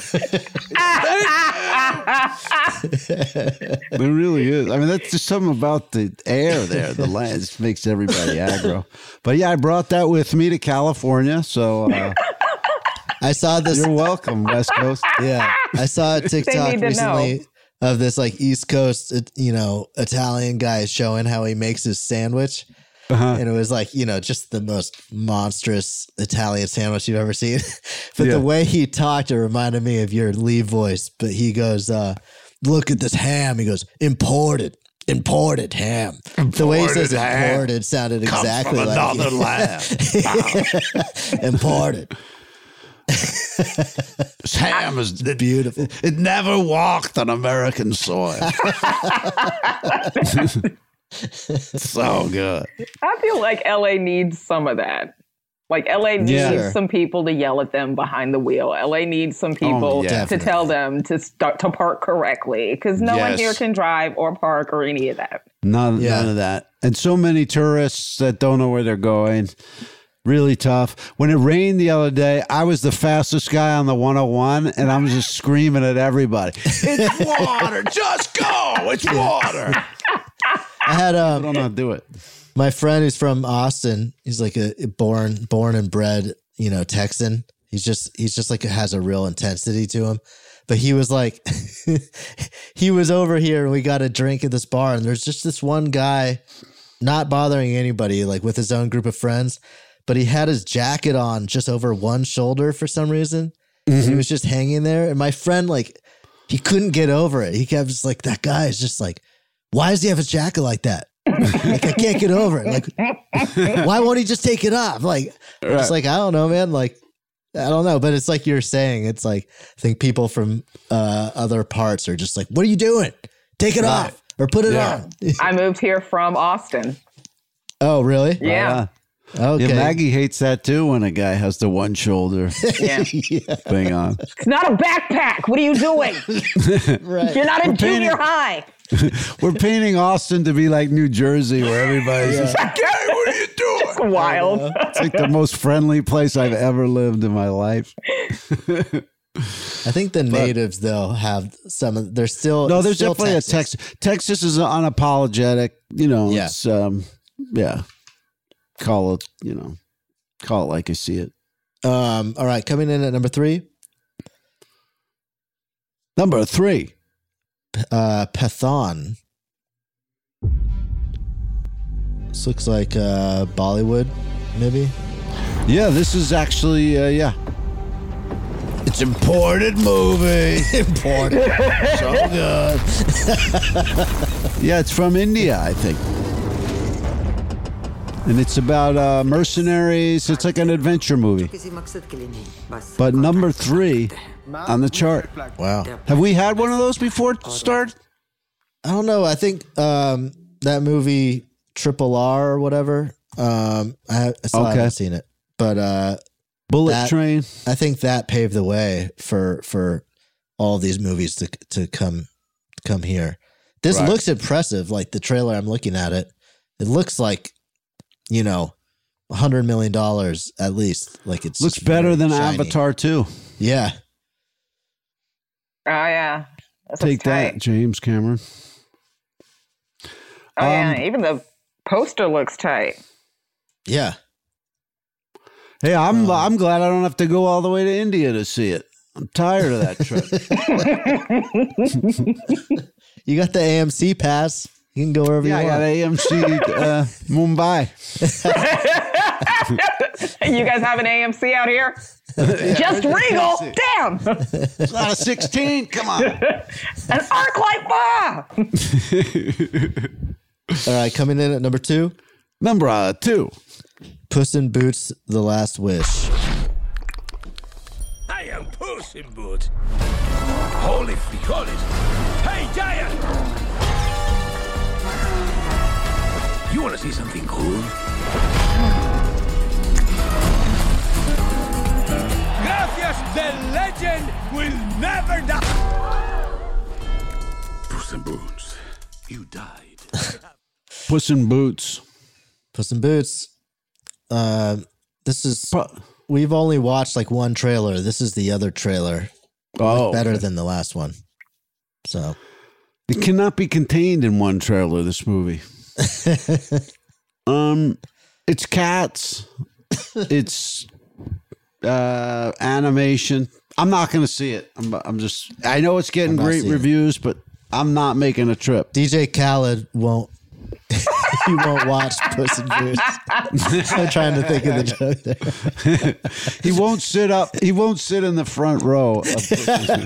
you. It really is. I mean, that's just something about the air there. The land just makes everybody aggro. But yeah, I brought that with me to California. So uh, I saw this. You're welcome, West Coast. Yeah, I saw a They TikTok need to recently know. of this like East Coast, you know, Italian guy showing how he makes his sandwich. Uh-huh. And it was like, you know, just the most monstrous Italian sandwich you've ever seen. But Yeah. the way he talked, it reminded me of your Lee voice. But he goes, uh, look at this ham. He goes, imported, imported ham. the way he says Imported ham. imported sounded Comes exactly from like another land. imported. This ham is beautiful. It never walked on American soil. So good. I feel like L A needs some of that. Like L A needs Yeah. some people to yell at them behind the wheel. L A needs some people yeah. to tell them to start to park correctly because no one Yes. here can drive or park or any of that. None, Yeah. none of that. And so many tourists that don't know where they're going. Really tough. When it rained the other day, I was the fastest guy on the one oh one, and I was just screaming at everybody. It's water. Just go. It's water. I had I um, don't know how to do it. my friend who's from Austin. He's like a born born and bred, you know, Texan. He's just he's just like has a real intensity to him. But he was like, he was over here and we got a drink at this bar, and there's just this one guy not bothering anybody, like with his own group of friends. But he had his jacket on just over one shoulder for some reason. And he was just hanging there. And my friend, like, he couldn't get over it. He kept just like, that guy is just like, why does he have his jacket like that? Like, I can't get over it. Like, why won't he just take it off? Like, I'm just like, I don't know, man. Like, I don't know. But it's like you're saying, it's like, I think people from uh, other parts are just like, what are you doing? Take it Right. off or put it Yeah. on. I moved here from Austin. Oh, really? Yeah. Okay. Yeah, Maggie hates that too when a guy has the one shoulder Yeah. Yeah. thing on. It's not a backpack. What are you doing? Right. You're not in We're painting- junior high. We're painting Austin to be like New Jersey, where everybody's just like, "Hey, what are you doing?" It's wild. It's like the most friendly place I've ever lived in my life. I think the natives, though, have some of, they're still. No, there's still definitely Texas. a Texas. Texas is unapologetic. You know, Yeah. it's, um, yeah. Call it, you know, call it like I see it. Um, all right, coming in at number three, Number three. uh, Pathan. This looks like uh, Bollywood, maybe. Yeah, this is actually, uh, yeah. It's imported movie. Important. So good. Yeah, it's from India, I think. and it's about uh, mercenaries. It's like an adventure movie. But number three on the chart. Wow. Have we had one of those before start? I don't know. I think um, that movie Triple R or whatever. Um, I, I still Okay. haven't seen it, but uh, Bullet that- Train. I think that paved the way for for all of these movies to to come come here. This Right. looks impressive. Like the trailer, I'm looking at it. It looks like, you know, a hundred million dollars at least. Like it's Looks better than shiny. Avatar two. Yeah. Oh yeah. This Take is tight. that, James Cameron. Oh yeah. Um, Even the poster looks tight. Yeah. Hey, I'm I'm glad I don't have to go all the way to India to see it. I'm tired of that trip. You got the A M C pass. You can go wherever Yeah, I you got want. A M C uh, Mumbai. You guys have an A M C out here? Just Regal. Damn. It's not a sixteen. Come on. An arc light bar. All right, coming in at number two. Number uh, two. Puss in Boots: The Last Wish. I am Puss in Boots. Holy frijoles. Hey, Giant! You want to see something cool? Gracias, the legend will never die. Puss in Boots, you died. Puss in Boots. Puss in Boots. Um, this is. We've only watched like one trailer. This is the other trailer. Oh, Much better okay. than the last one. So It cannot be contained in one trailer, this movie. um, it's cats. It's uh, animation. I'm not going to see it. I'm, I'm just, I know it's getting I'm not great seeing it. reviews, but I'm not making a trip. D J Khaled won't. He won't watch Puss in Boots. I'm trying to think of the joke there. He won't sit up. He won't sit in the front row. Of Puss in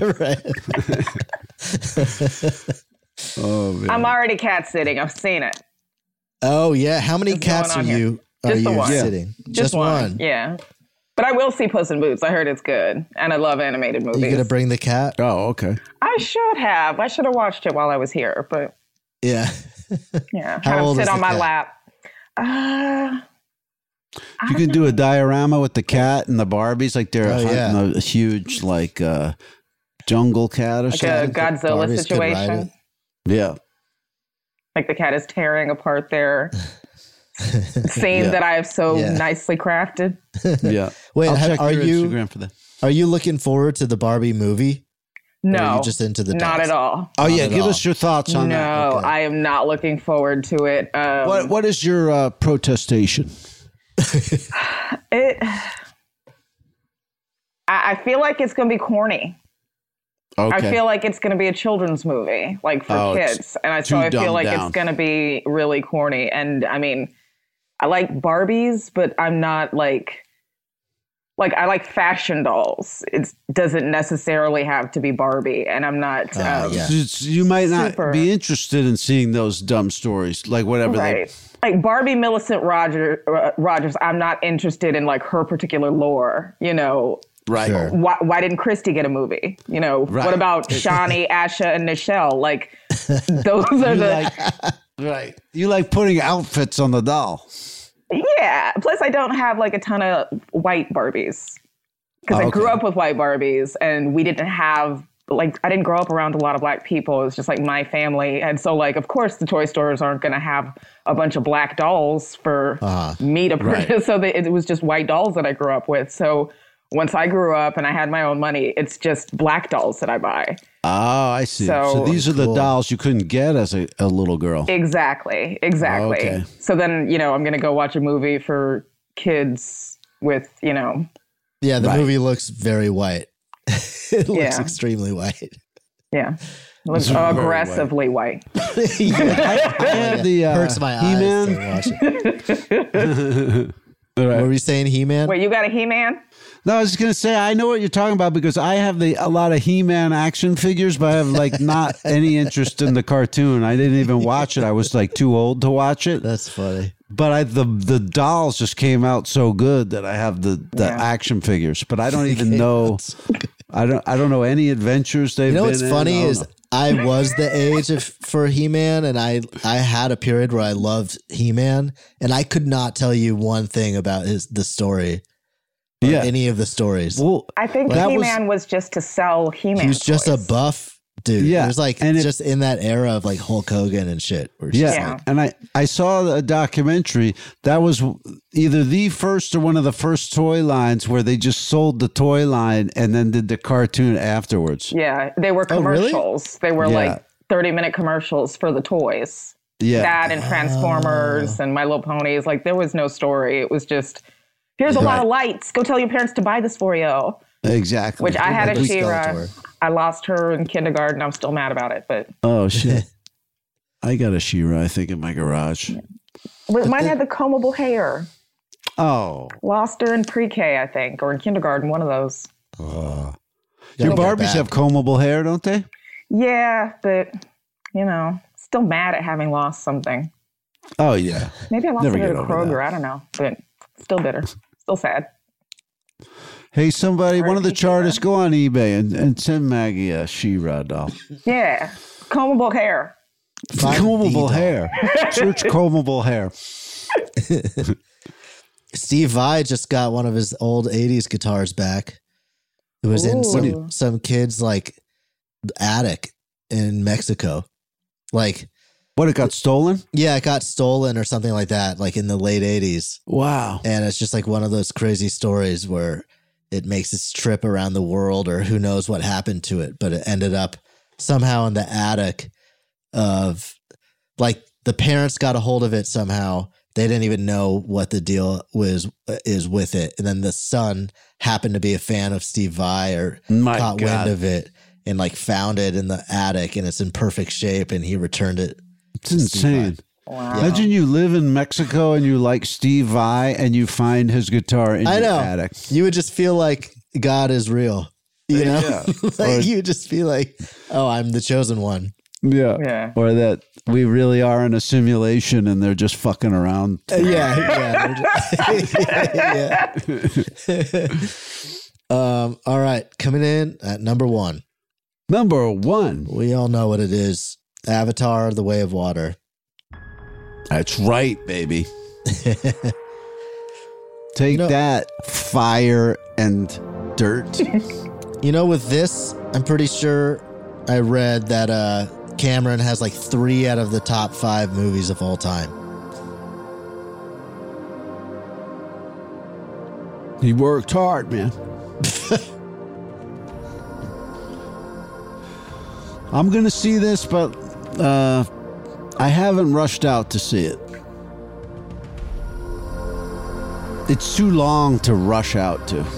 Boots. Oh man! I'm already cat sitting. I've seen it. Oh yeah, how many What's cats going are on here? you? Are Just the you one. sitting? Just, one. Yeah. But I will see Puss in Boots. I heard it's good. And I love animated movies. You gonna bring the cat? Oh, okay. I should have. I should have watched it while I was here, but Yeah. yeah. How Have him old sit is on the my cat? lap. Uh, You can do a diorama with the cat and the Barbies, like they're Oh, hunting yeah. a huge, like uh, jungle cat or like a something. Godzilla Barbies could ride situation. Yeah. Like the cat is tearing apart their scene Yeah. that I have so Yeah. nicely crafted. Yeah. Wait, I'll ha- check are your you Instagram for that? are you looking forward to the Barbie movie? Or No, are you just into the not dolls? at all. Oh Not yeah, at give all. us your thoughts on No, that. Okay. I am not looking forward to it. Um, What What is your uh, protestation? It. I, I feel like it's going to be corny. Okay. I feel like it's going to be a children's movie, like for Oh, it's kids, and I too so I feel dumbed like down. it's going to be really corny. And I mean, I like Barbies, but I'm not like. Like I like fashion dolls. It doesn't necessarily have to be Barbie, and I'm not. Oh, um, yeah. It's- you might not Super. be interested in seeing those dumb stories, like whatever Right. Like Barbie Millicent Roger, uh, Rogers, I'm not interested in like her particular lore. You know, they. Right. Sure. why, why didn't Christy get a movie? You know, Right. what about Shawnee, Asha, and Nichelle? Like, those are You the. like, right. You like putting outfits on the doll. Yeah. Plus, I don't have like a ton of white Barbies because Oh, I grew okay. up with white Barbies, and we didn't have. Like, I didn't grow up around a lot of black people. It was just like my family. And so, like, of course, the toy stores aren't going to have a bunch of black dolls for Uh-huh. me to Right. purchase. So they, it was just white dolls that I grew up with. So once I grew up and I had my own money, it's just black dolls that I buy. Oh, I see. So, So- these are the Cool. dolls you couldn't get as a, a little girl. Exactly. Exactly. Okay. So then, you know, I'm going to go watch a movie for kids with, you know, Yeah, the Right. movie looks very white. It looks Yeah. extremely white. yeah, it looks It's very aggressively white. Yeah. I have the uh, Hurts my He-Man. eyes to watch it. All right. What were you saying, He-Man? Wait, you got a He-Man? No, I was just gonna say I know what you're talking about because I have the a lot of He-Man action figures, but I have like not any interest in the cartoon. I didn't even watch it. I was like too old to watch it. That's funny. But I the the dolls just came out so good that I have the, the Yeah. action figures. But I don't even know. I don't I don't know any adventures they've You know been what's in. funny I don't is know. I was the age of for He-Man, and I I had a period where I loved He-Man, and I could not tell you one thing about his the story. Or Yeah. any of the stories. Well, I think that was- He-Man was, just to sell He-Man. he was just a toys. buff dude. Yeah, It was like and it- just in that era of like Hulk Hogan and shit. where it's Yeah. just Yeah. like- And I, I saw a documentary that was either the first or one of the first toy lines where they just sold the toy line and then did the cartoon afterwards. Yeah, they were Oh, really? commercials. They were Yeah. like thirty minute commercials for the toys. Yeah. That and Transformers and My Little Ponies. Like there was no story. It was just, here's a lot Right. of lights. Go tell your parents to buy this for you. Exactly. Which I had a Like She-Ra. Skeletor. I lost her in kindergarten. I'm still mad about it. But Oh, shit. I got a She-Ra, I think, in my garage. but mine had the combable hair. Oh. Lost her in pre-K, I think, or in kindergarten. One of those. Your Gotta go Barbies back. have combable hair, don't they? Yeah, but you know, still mad at having lost something. Oh, yeah. Maybe I lost Never it at get a over Kroger. that. I don't know, but still bitter. Still sad. Hey, somebody, one of the She-Ra. chartists, go on eBay and, and send Maggie a She-Ra doll. Yeah, combable hair. Find the Combable doll. hair. Search combable hair. Steve Vai just got one of his old eighties guitars back. It was in Ooh. some, some kid's like attic in Mexico. Like, What, it got stolen? yeah, it got stolen or something like that, like in the late eighties. Wow. And it's just like one of those crazy stories where it makes its trip around the world or who knows what happened to it, but it ended up somehow in the attic of like the parents got a hold of it somehow. They didn't even know what the deal was is with it. And then the son happened to be a fan of Steve Vai or My caught God. wind of it and like found it in the attic and it's in perfect shape and he returned it. It's insane. Wow. Imagine you live in Mexico and you like Steve Vai and you find his guitar in I your know. attic. You would just feel like God is real. You know? Yeah. like Or- you would just feel like, oh, I'm the chosen one. Yeah. Yeah. Or that we really are in a simulation and they're just fucking around. Uh, yeah, yeah. yeah. um, all right. Coming in at number one. Number one. We all know what it is. Avatar, The Way of Water. That's right, baby. Take You know- that, fire and dirt. You know, with this, I'm pretty sure I read that uh, Cameron has like three out of the top five movies of all time. He worked hard, man. I'm going to see this, but uh, I haven't rushed out to see it. It's too long to rush out to.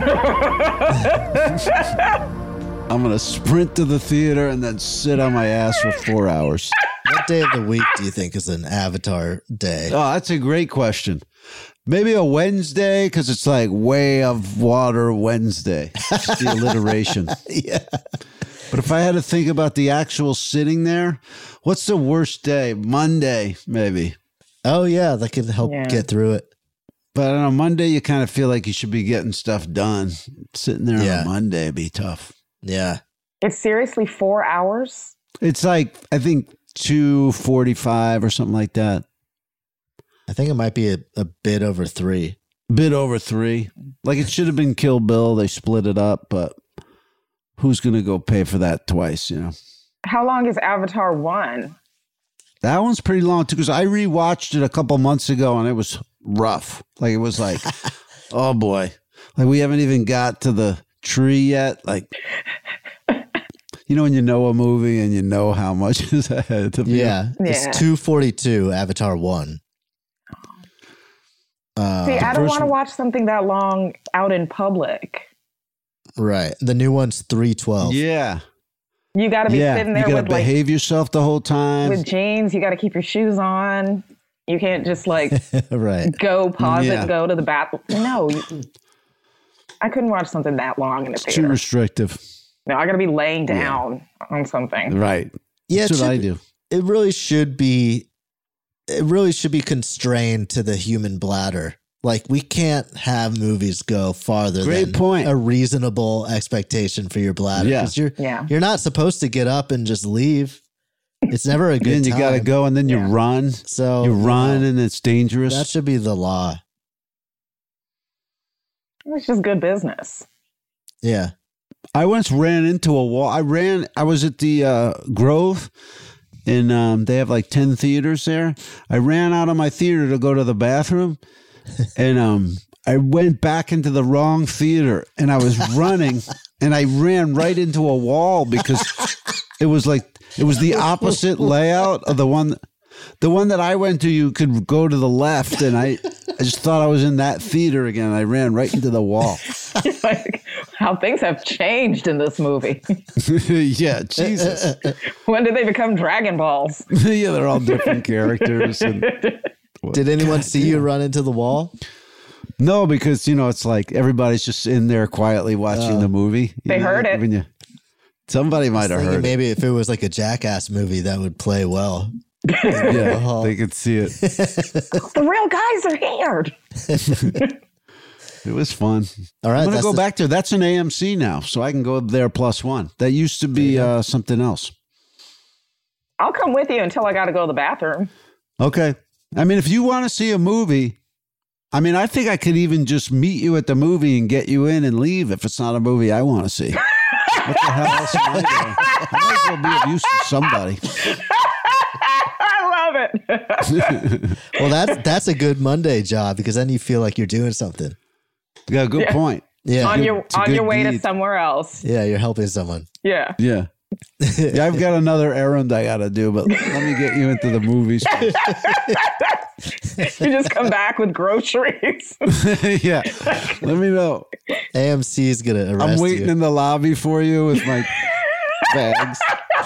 I'm going to sprint to the theater and then sit on my ass for four hours. What day of the week do you think is an Avatar day? Oh, that's a great question. Maybe a Wednesday, because it's like Way of Water Wednesday. Just the alliteration. Yeah. But if I had to think about the actual sitting there, what's the worst day? Monday, maybe. Oh, yeah. That could help Yeah. get through it. But on a Monday, you kind of feel like you should be getting stuff done. Sitting there Yeah. on a Monday would be tough. Yeah. It's seriously four hours. It's like, I think, two forty-five or something like that. I think it might be a, a bit over three. Bit over three. Like it should have been Kill Bill. They split it up, but who's going to go pay for that twice, you know? How long is Avatar one? That one's pretty long too, because I rewatched it a couple months ago and it was rough. Like it was like, oh boy, like we haven't even got to the tree yet. Like, you know, when you know a movie and you know how much is ahead to be. Yeah. Yeah. It's two forty-two, Avatar one. Uh, See, I don't first want to one- watch something that long out in public. right. The new one's three twelve. Yeah. You got to be Yeah. sitting You there got to with like behave yourself the whole time. with jeans. You got to keep your shoes on. You can't just like right. go pause it Yeah. and go to the bathroom. No, you, I couldn't watch something that long in a It's too theater. restrictive. No, I got to be laying down on something. Right. Yeah, it That's what should- I do. It really should be it really should be constrained to the human bladder. Like, we can't have movies go farther Great than point. a reasonable expectation for your bladder. Yeah. 'Cause You're, Yeah. you're not supposed to get up and just leave. It's never a good Then you time. got to go and then you Yeah. run. So You run know, and it's dangerous. that should be the law. It's just good business. Yeah. I once ran into a wall. I ran, I was at the uh, Grove, and um, they have like ten theaters there. I ran out of my theater to go to the bathroom, and um, I went back into the wrong theater, and I was running, and I ran right into a wall because it was like, it was the opposite layout of the one. The one that I went to, you could go to the left, and I, I just thought I was in that theater again. I ran right into the wall. Like how things have changed in this movie. Yeah, Jesus. When did they become Dragon Balls? Yeah, they're all different characters. And, Did anyone see you run into the wall? no, because, you know, it's like everybody's just in there quietly watching Oh. the movie. You They know, heard it. when you- somebody might have Thinking heard maybe if it was like a Jackass movie, that would play well. it. Yeah, they could see it. The real guys are here. It was fun. All right, I'm going to that's go the- back there. That's an A M C now, so I can go there plus one. That used to be uh, something else. I'll come with you until I got to go to the bathroom. Okay. I mean, if you want to see a movie, I mean, I think I could even just meet you at the movie and get you in and leave if it's not a movie I want to see. What the hell else am I doing? I might as well be of use to somebody. I love it. Well, that's that's a good Monday job because then you feel like you're doing something. Yeah, good Yeah. point. Yeah. on good- your it's a on good your way to deed. somewhere else. Yeah, you're helping someone. Yeah. Yeah. Yeah, I've got another errand I got to do, but let me get you into the movies. You just come back with groceries. Yeah. Let me know. A M C is gonna arrest I'm waiting you. in the lobby for you with my bags.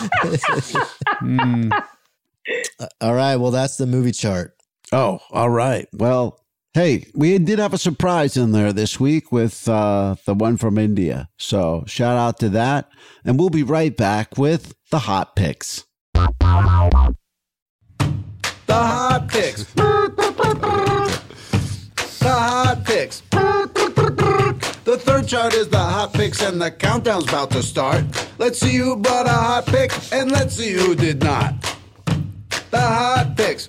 Mm. All right. Well, that's the movie chart. Oh, all right. Well, hey, we did have a surprise in there this week with uh, the one from India. So shout out to that. And we'll be right back with the hot picks. The hot picks. The hot picks. The third chart is the hot picks, and the countdown's about to start. Let's see who brought a hot pick, and let's see who did not. The hot picks.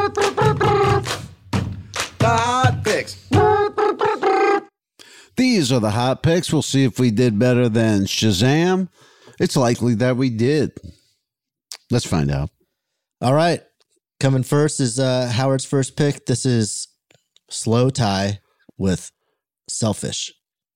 The hot picks. These are the hot picks. We'll see if we did better than Shazam. It's likely that we did. Let's find out. All right. Coming first is uh, Howard's first pick. This is Slow Tie with Selfish.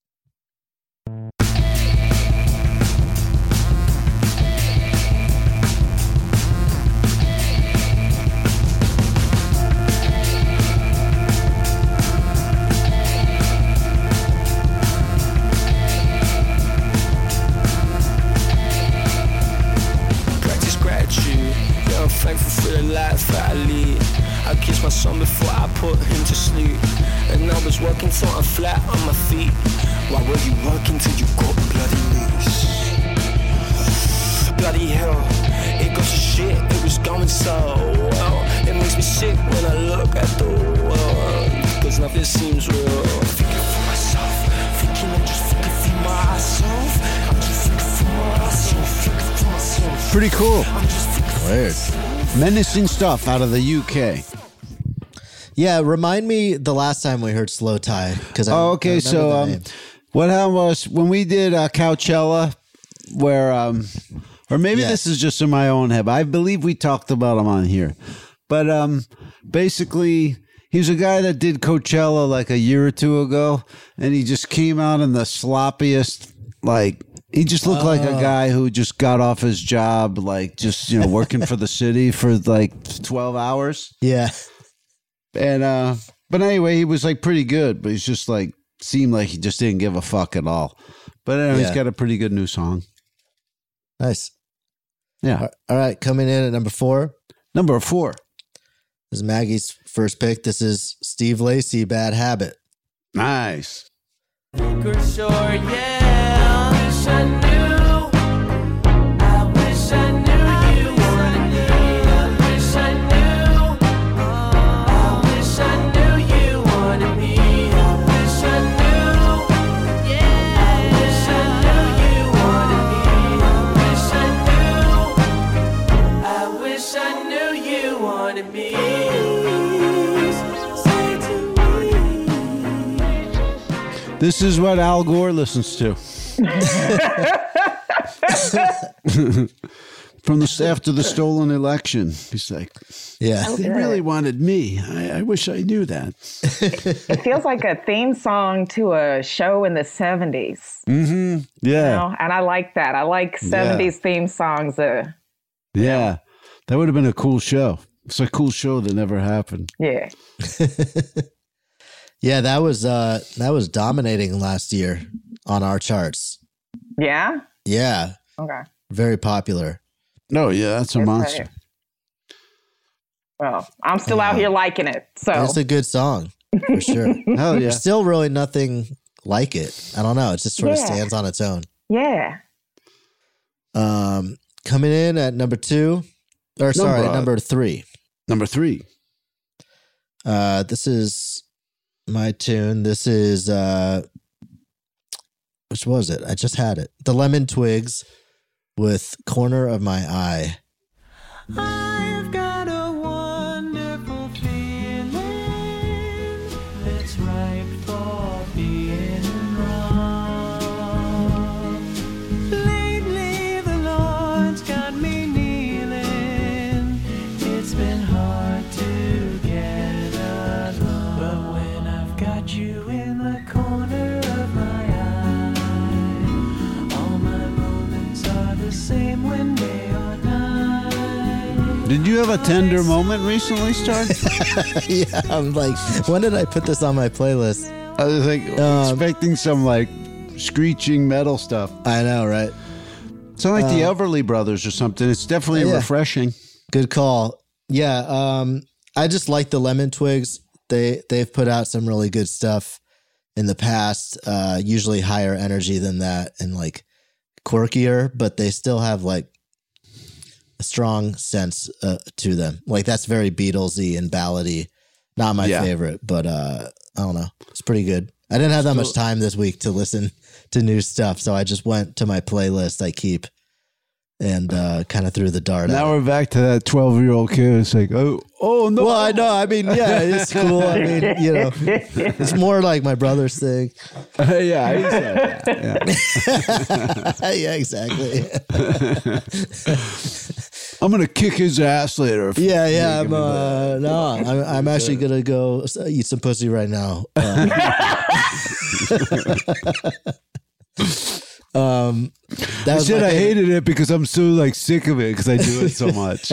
Practice gratitude, yeah, I'm thankful for the life that I lead. I kissed my son before I put him to sleep, and I was working till I'm flat on my feet. Why were you working till you got bloody knees? Bloody hell, it got to shit, it was going so well. It makes me sick when I look at the world, cause nothing seems real. Thinking for myself, thinking I'm just thinking for myself. I'm just thinking for myself, thinking for myself. Pretty cool. Weird. Menacing stuff out of the U K. Yeah, remind me the last time we heard Slow Tie. Because Oh, okay. So, um, what happened was when we did uh, Coachella, where, um, or maybe Yes. this is just in my own head. I believe we talked about him on here, but um, basically, he's a guy that did Coachella like a year or two ago, and he just came out in the sloppiest, like. He just looked like a Oh. guy who just got off his job, like just, you know, working for the city for like twelve hours. Yeah. And, uh, but anyway, he was like pretty good, but he's just like, seemed like he just didn't give a fuck at all. But anyway, Yeah. he's got a pretty good new song. Nice. Yeah. All right. Coming in at number four. Number four. This is Maggie's first pick. This is Steve Lacy, Bad Habit. Nice. Sure, yeah. I wish I knew. I wish I knew you wanted me. I wish I knew. wish I knew you wanted me. This is what Al Gore listens to. From the after the stolen election, he's like, "Yeah, Oh, they good. really wanted me. I, I wish I knew that." It feels like a theme song to a show in the seventies. Mm-hmm. Yeah, You know? And I like that. I like seventies theme songs. Uh, yeah, that would have been a cool show. It's a cool show that never happened. yeah. Yeah, that was uh that was dominating last year on our charts. Yeah? Yeah, Okay. very popular. No, yeah, that's a That's monster. right. Well, I'm still out here liking it. So It's a good song for sure. Hell yeah. There's still really nothing like it. I don't know. It just sort of Yeah. stands on its own. yeah. Um, coming in at number two, or sorry, Number- number three. Number three. Uh, this is my tune. This is uh, which was it? I just had it. The Lemon Twigs with "Corner of My Eye." I've got a wonderful feeling that's right for being wrong. Lately the Lord's got me kneeling. It's been hard to get along, but when I've got you in the corner of my eye, all my moments are the same when they are not. Did you have a tender moment recently, Star? Yeah, I'm like, when did I put this on my playlist? I was like Um, expecting some like screeching metal stuff. I know, right? It's not like the Uh, Everly Brothers or something. It's definitely yeah. refreshing. Good call. Yeah, um, I just like the Lemon Twigs. They they've put out some really good stuff in the past. Uh, usually higher energy than that and like quirkier, but they still have like a strong sense uh, to them. Like that's very Beatlesy and ballady. Not my Yeah. favorite, but uh, I don't know. It's pretty good. I didn't have that much time this week to listen to new stuff, so I just went to my playlist I keep and uh, kind of threw the dart. Now at it. we're back to that twelve-year-old kid. It's like, oh, oh no. Well, I know. I mean, yeah, it's cool. I mean, you know, it's more like my brother's thing. yeah, I used that. Yeah. Yeah, exactly. I'm gonna kick his ass later. if- Yeah, yeah. if I'm, you give me uh, no, I'm, I'm actually gonna go eat some pussy right now. Uh, um, that I was said my I favorite- hated it because I'm so like sick of it because I do it so much.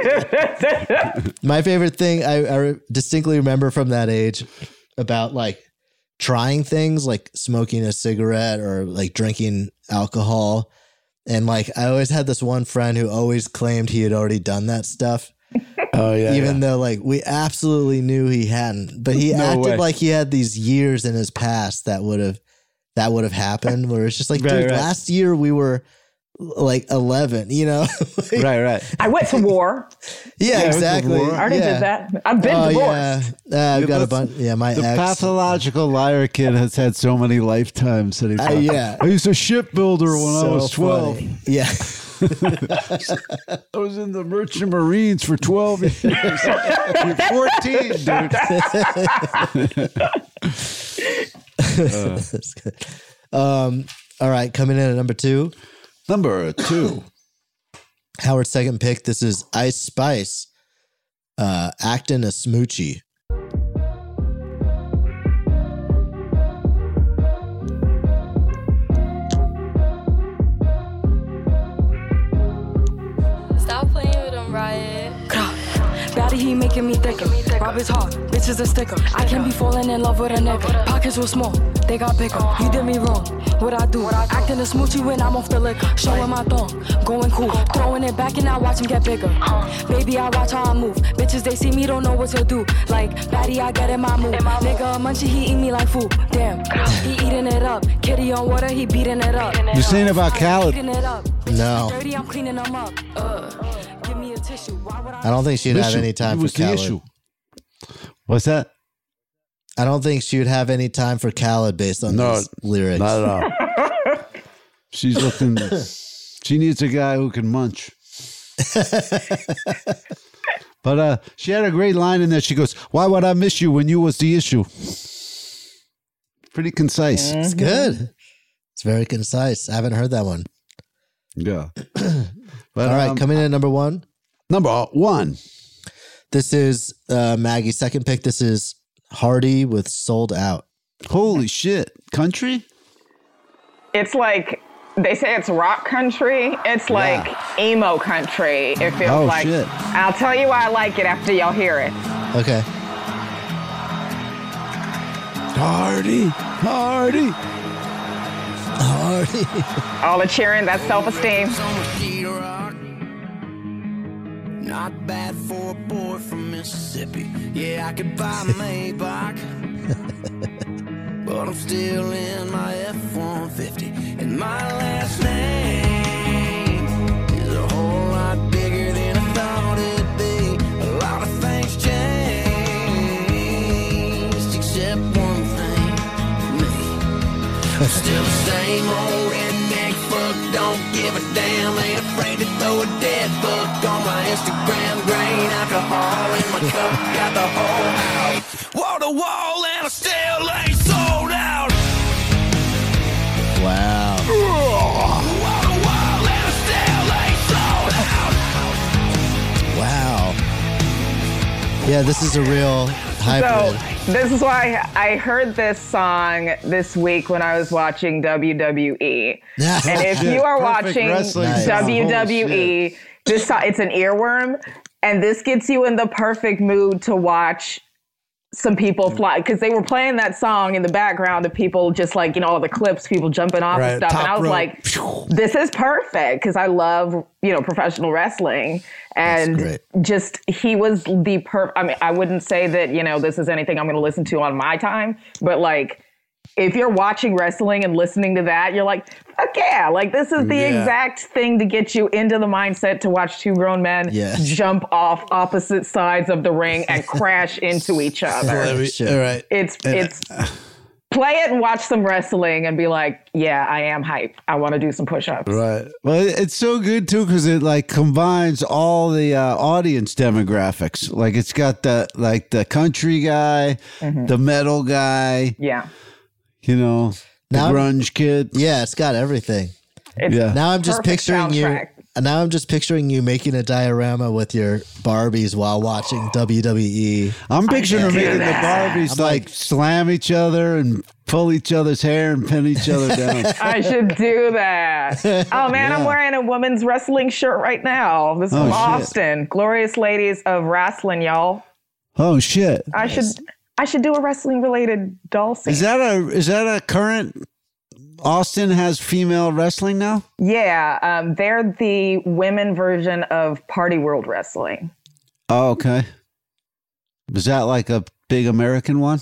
My favorite thing I, I distinctly remember from that age about like trying things like smoking a cigarette or like drinking alcohol. And like I always had this one friend who always claimed he had already done that stuff. Oh yeah. Even yeah. though like we absolutely knew he hadn't. But he No acted way. like he had these years in his past that would have that would have happened where it's just like, Right, dude, right. last year we were like eleven, you know? Like, Right, right. I went to war. Yeah, Yeah, I went to exactly. war. I already yeah. did that. I've been Oh, divorced. yeah. Uh, I've Yeah, got a that's- bunch. Yeah, my The ex. pathological liar kid has had so many lifetimes that he. Uh, yeah. I used a shipbuilder when I So was twelve. funny. Yeah. I was in the Merchant Marines for twelve years. You're fourteen, dude. That's good. Um, all right, coming in at number two. Number two. Howard's second pick. This is Ice Spice, uh, acting a smoochie. Stop playing with him, Riot. Daddy, he making me thicker. Rob his heart, bitches a sticker. I can't be falling in love with a nigga. Pockets were small, they got bigger. You did me wrong, what I do? Acting a smoochie when I'm off the liquor. Showing my thong, going cool. Throwing it back and I watch him get bigger. Baby, I watch how I move. Bitches, they see me, don't know what to do. Like, baddie, I get in my mood. Nigga, a munchie, he eat me like food. Damn, he eating it up. Kitty on water, he beating it up. You're saying about Khaled? Eating it up. No. Dirty, I'm cleaning them up. Uh, give me a tissue. Why would I? I don't think she'd have Issue. any time It for was the Khaled. issue. What's that? I don't think she would have any time for Khaled based on No, these lyrics. Not at all. She's looking. She needs a guy who can munch. But uh, she had a great line in there. She goes, "Why would I miss you when you was the issue?" Pretty concise. It's good. It's very concise. I haven't heard that one. Yeah. But, All right, um, coming in at number one. Number one. This is uh, Maggie's second pick. This is Hardy with Sold Out. Holy shit. Country? It's like, they say it's rock country. It's like Yeah. emo country. It feels Oh, like. shit. I'll tell you why I like it after y'all hear it. Okay. Hardy. Hardy. Hardy. All the cheering, that's self-esteem. Not bad for a boy from Mississippi. Yeah, I could buy a Maybach, but I'm still in my F one fifty. And my last name is a whole lot bigger than I thought it'd be. A lot of things changed, except one thing, me. I'm still the same old redneck fuck, don't give a damn, ain't afraid to throw a dead buck on my Instagram, grain alcohol in my cup, got the whole house wall to wall and I still ain't sold out. Wow. Wall to wall and I still ain't sold out. Wow. Yeah, this is a real hybrid. So this is why I heard this song this week when I was watching W W E. And if you are Perfect watching wrestling song. W W E, this song, it's an earworm, and this gets you in the perfect mood to watch some people fly, because they were playing that song in the background of people just like, you know, all the clips, people jumping off Right, and stuff. top And I was rope. like, this is perfect, because I love, you know, professional wrestling. And great. just, he was the per I mean, I wouldn't say that, you know, this is anything I'm going to listen to on my time, but like, if you're watching wrestling and listening to that, you're like, fuck yeah, like this is the Yeah. exact thing to get you into the mindset to watch two grown men Yeah. jump off opposite sides of the ring and crash into each other. Sure. All right. It's it's play it and watch some wrestling and be like, yeah, I am hype. I want to do some push-ups. Right. Well, it's so good too because it like combines all the uh, audience demographics. Like it's got the like the country guy, Mhm. the metal guy, Yeah. you know, the Now- grunge kid. Yeah, it's got everything. It's Yeah. Now I'm just perfect picturing soundtrack. you. Now I'm just picturing you making a diorama with your Barbies while watching W W E. I'm picturing her can't do making the that. Barbies I'm like, like- slam each other and pull each other's hair and pin each other down. I should do that. Oh man, I'm Yeah. wearing a women's wrestling shirt right now. This is Oh, from shit. Austin. Glorious ladies of wrestling, y'all. Oh shit! I should I should do a wrestling related doll scene. Is that a is that a current? Austin has female wrestling now. Yeah, um, they're the women version of Party World Wrestling. Oh, okay. Was that like a big American one?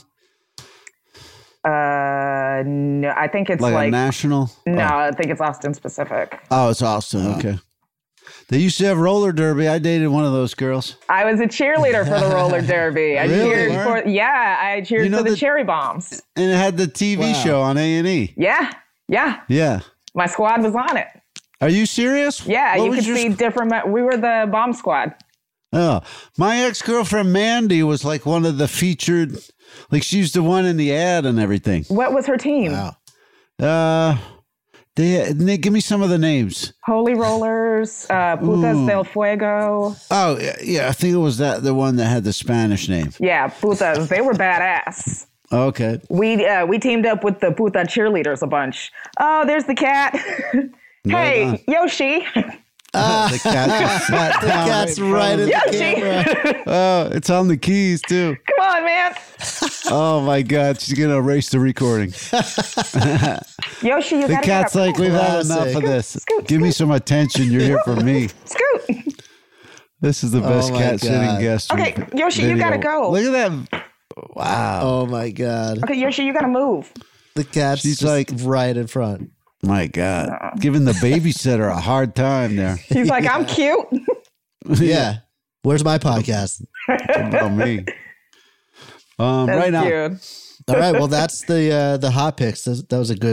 Uh, no, I think it's Like, like, a national? no, Oh. I think it's Austin specific. Oh, it's Austin. Okay. They used to have roller derby. I dated one of those girls. I was a cheerleader for the roller derby. I Really? cheered Were? for yeah, I cheered You know for the, the- cherry bombs. And it had the T V Wow. show on A and E. Yeah, yeah. Yeah. My squad was on it. Are you serious? Yeah, What you was could your see sc- different. me- We were the bomb squad. Oh, my ex-girlfriend Mandy was like one of the featured, like she's the one in the ad and everything. What was her team? Wow. Uh, they, they give me some of the names. Holy Rollers, uh, Putas Ooh. del Fuego. Oh, yeah, yeah, I think it was that the one that had the Spanish name. Yeah, Putas. They were badass. Okay. We uh, we teamed up with the Puta cheerleaders a bunch. Oh, there's the cat. Right on. Hey, Yoshi. the cat just sat The down cat's in front right of in the- the Yoshi. camera. Oh, it's on the keys too. Come on, man. Oh my God, she's gonna erase the recording. Yoshi, you The gotta cat's get up. like, we've had enough Classic. of this. Scoot, Give me some attention. You're here for me. Scoot. This is the best my cat sitting God. guest. Okay, Yoshi, you video. gotta go. Look at that. Wow. Oh my God. Okay, Yoshi, you gotta move. The cat's She's just like- right in front. My God. Giving the babysitter a hard time there. He's like, I'm cute. Yeah. Where's my podcast? About me. Um, That's right now. cute. All right. Well, that's the uh, the hot picks. That that was a good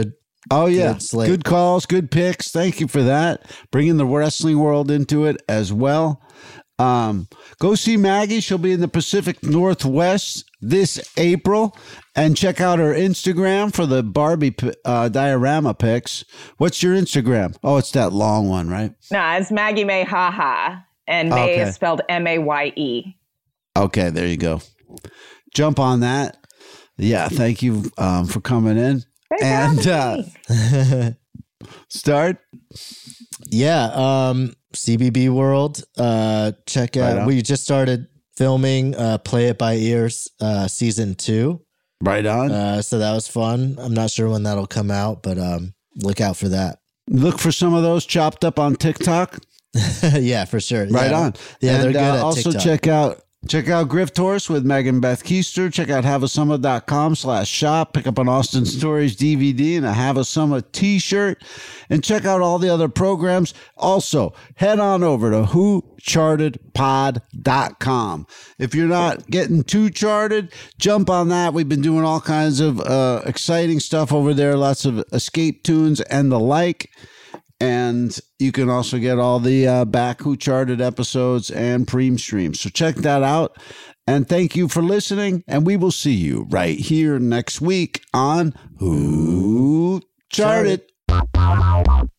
Oh, yeah. Good slate. Good calls, good picks. Thank you for that. Bringing the wrestling world into it as well. Um, go see Maggie. She'll be in the Pacific Northwest this April. And check out her Instagram for the Barbie uh, diorama pics. What's your Instagram? Oh, it's that long one, right? No, it's Maggie May Haha. And May Okay. is spelled M A Y E. Okay, there you go. Jump on that. Yeah, thank you um, for coming in. Thanks and for uh, start. Yeah, um, C B B World. Uh, check Right out. on. We just started filming uh, Play It By Ears uh, season two. Right on. Uh, so that was fun. I'm not sure when that'll come out, but um, look out for that. Look for some of those chopped up on TikTok. Yeah, for sure. Right yeah. on. Yeah, and, they're good uh, at also TikTok. check out check out Grift Horse with Megan Beth Keister. Check out haveasumma.com slash shop. Pick up an Austin Stories D V D and a Have a Summa t-shirt. And check out all the other programs. Also, head on over to who charted pod dot com. If you're not getting too charted, jump on that. We've been doing all kinds of uh, exciting stuff over there. Lots of escape tunes and the like. And you can also get all the uh, back Who Charted episodes and Preem streams. So check that out. And thank you for listening. And we will see you right here next week on Who Charted. Charted.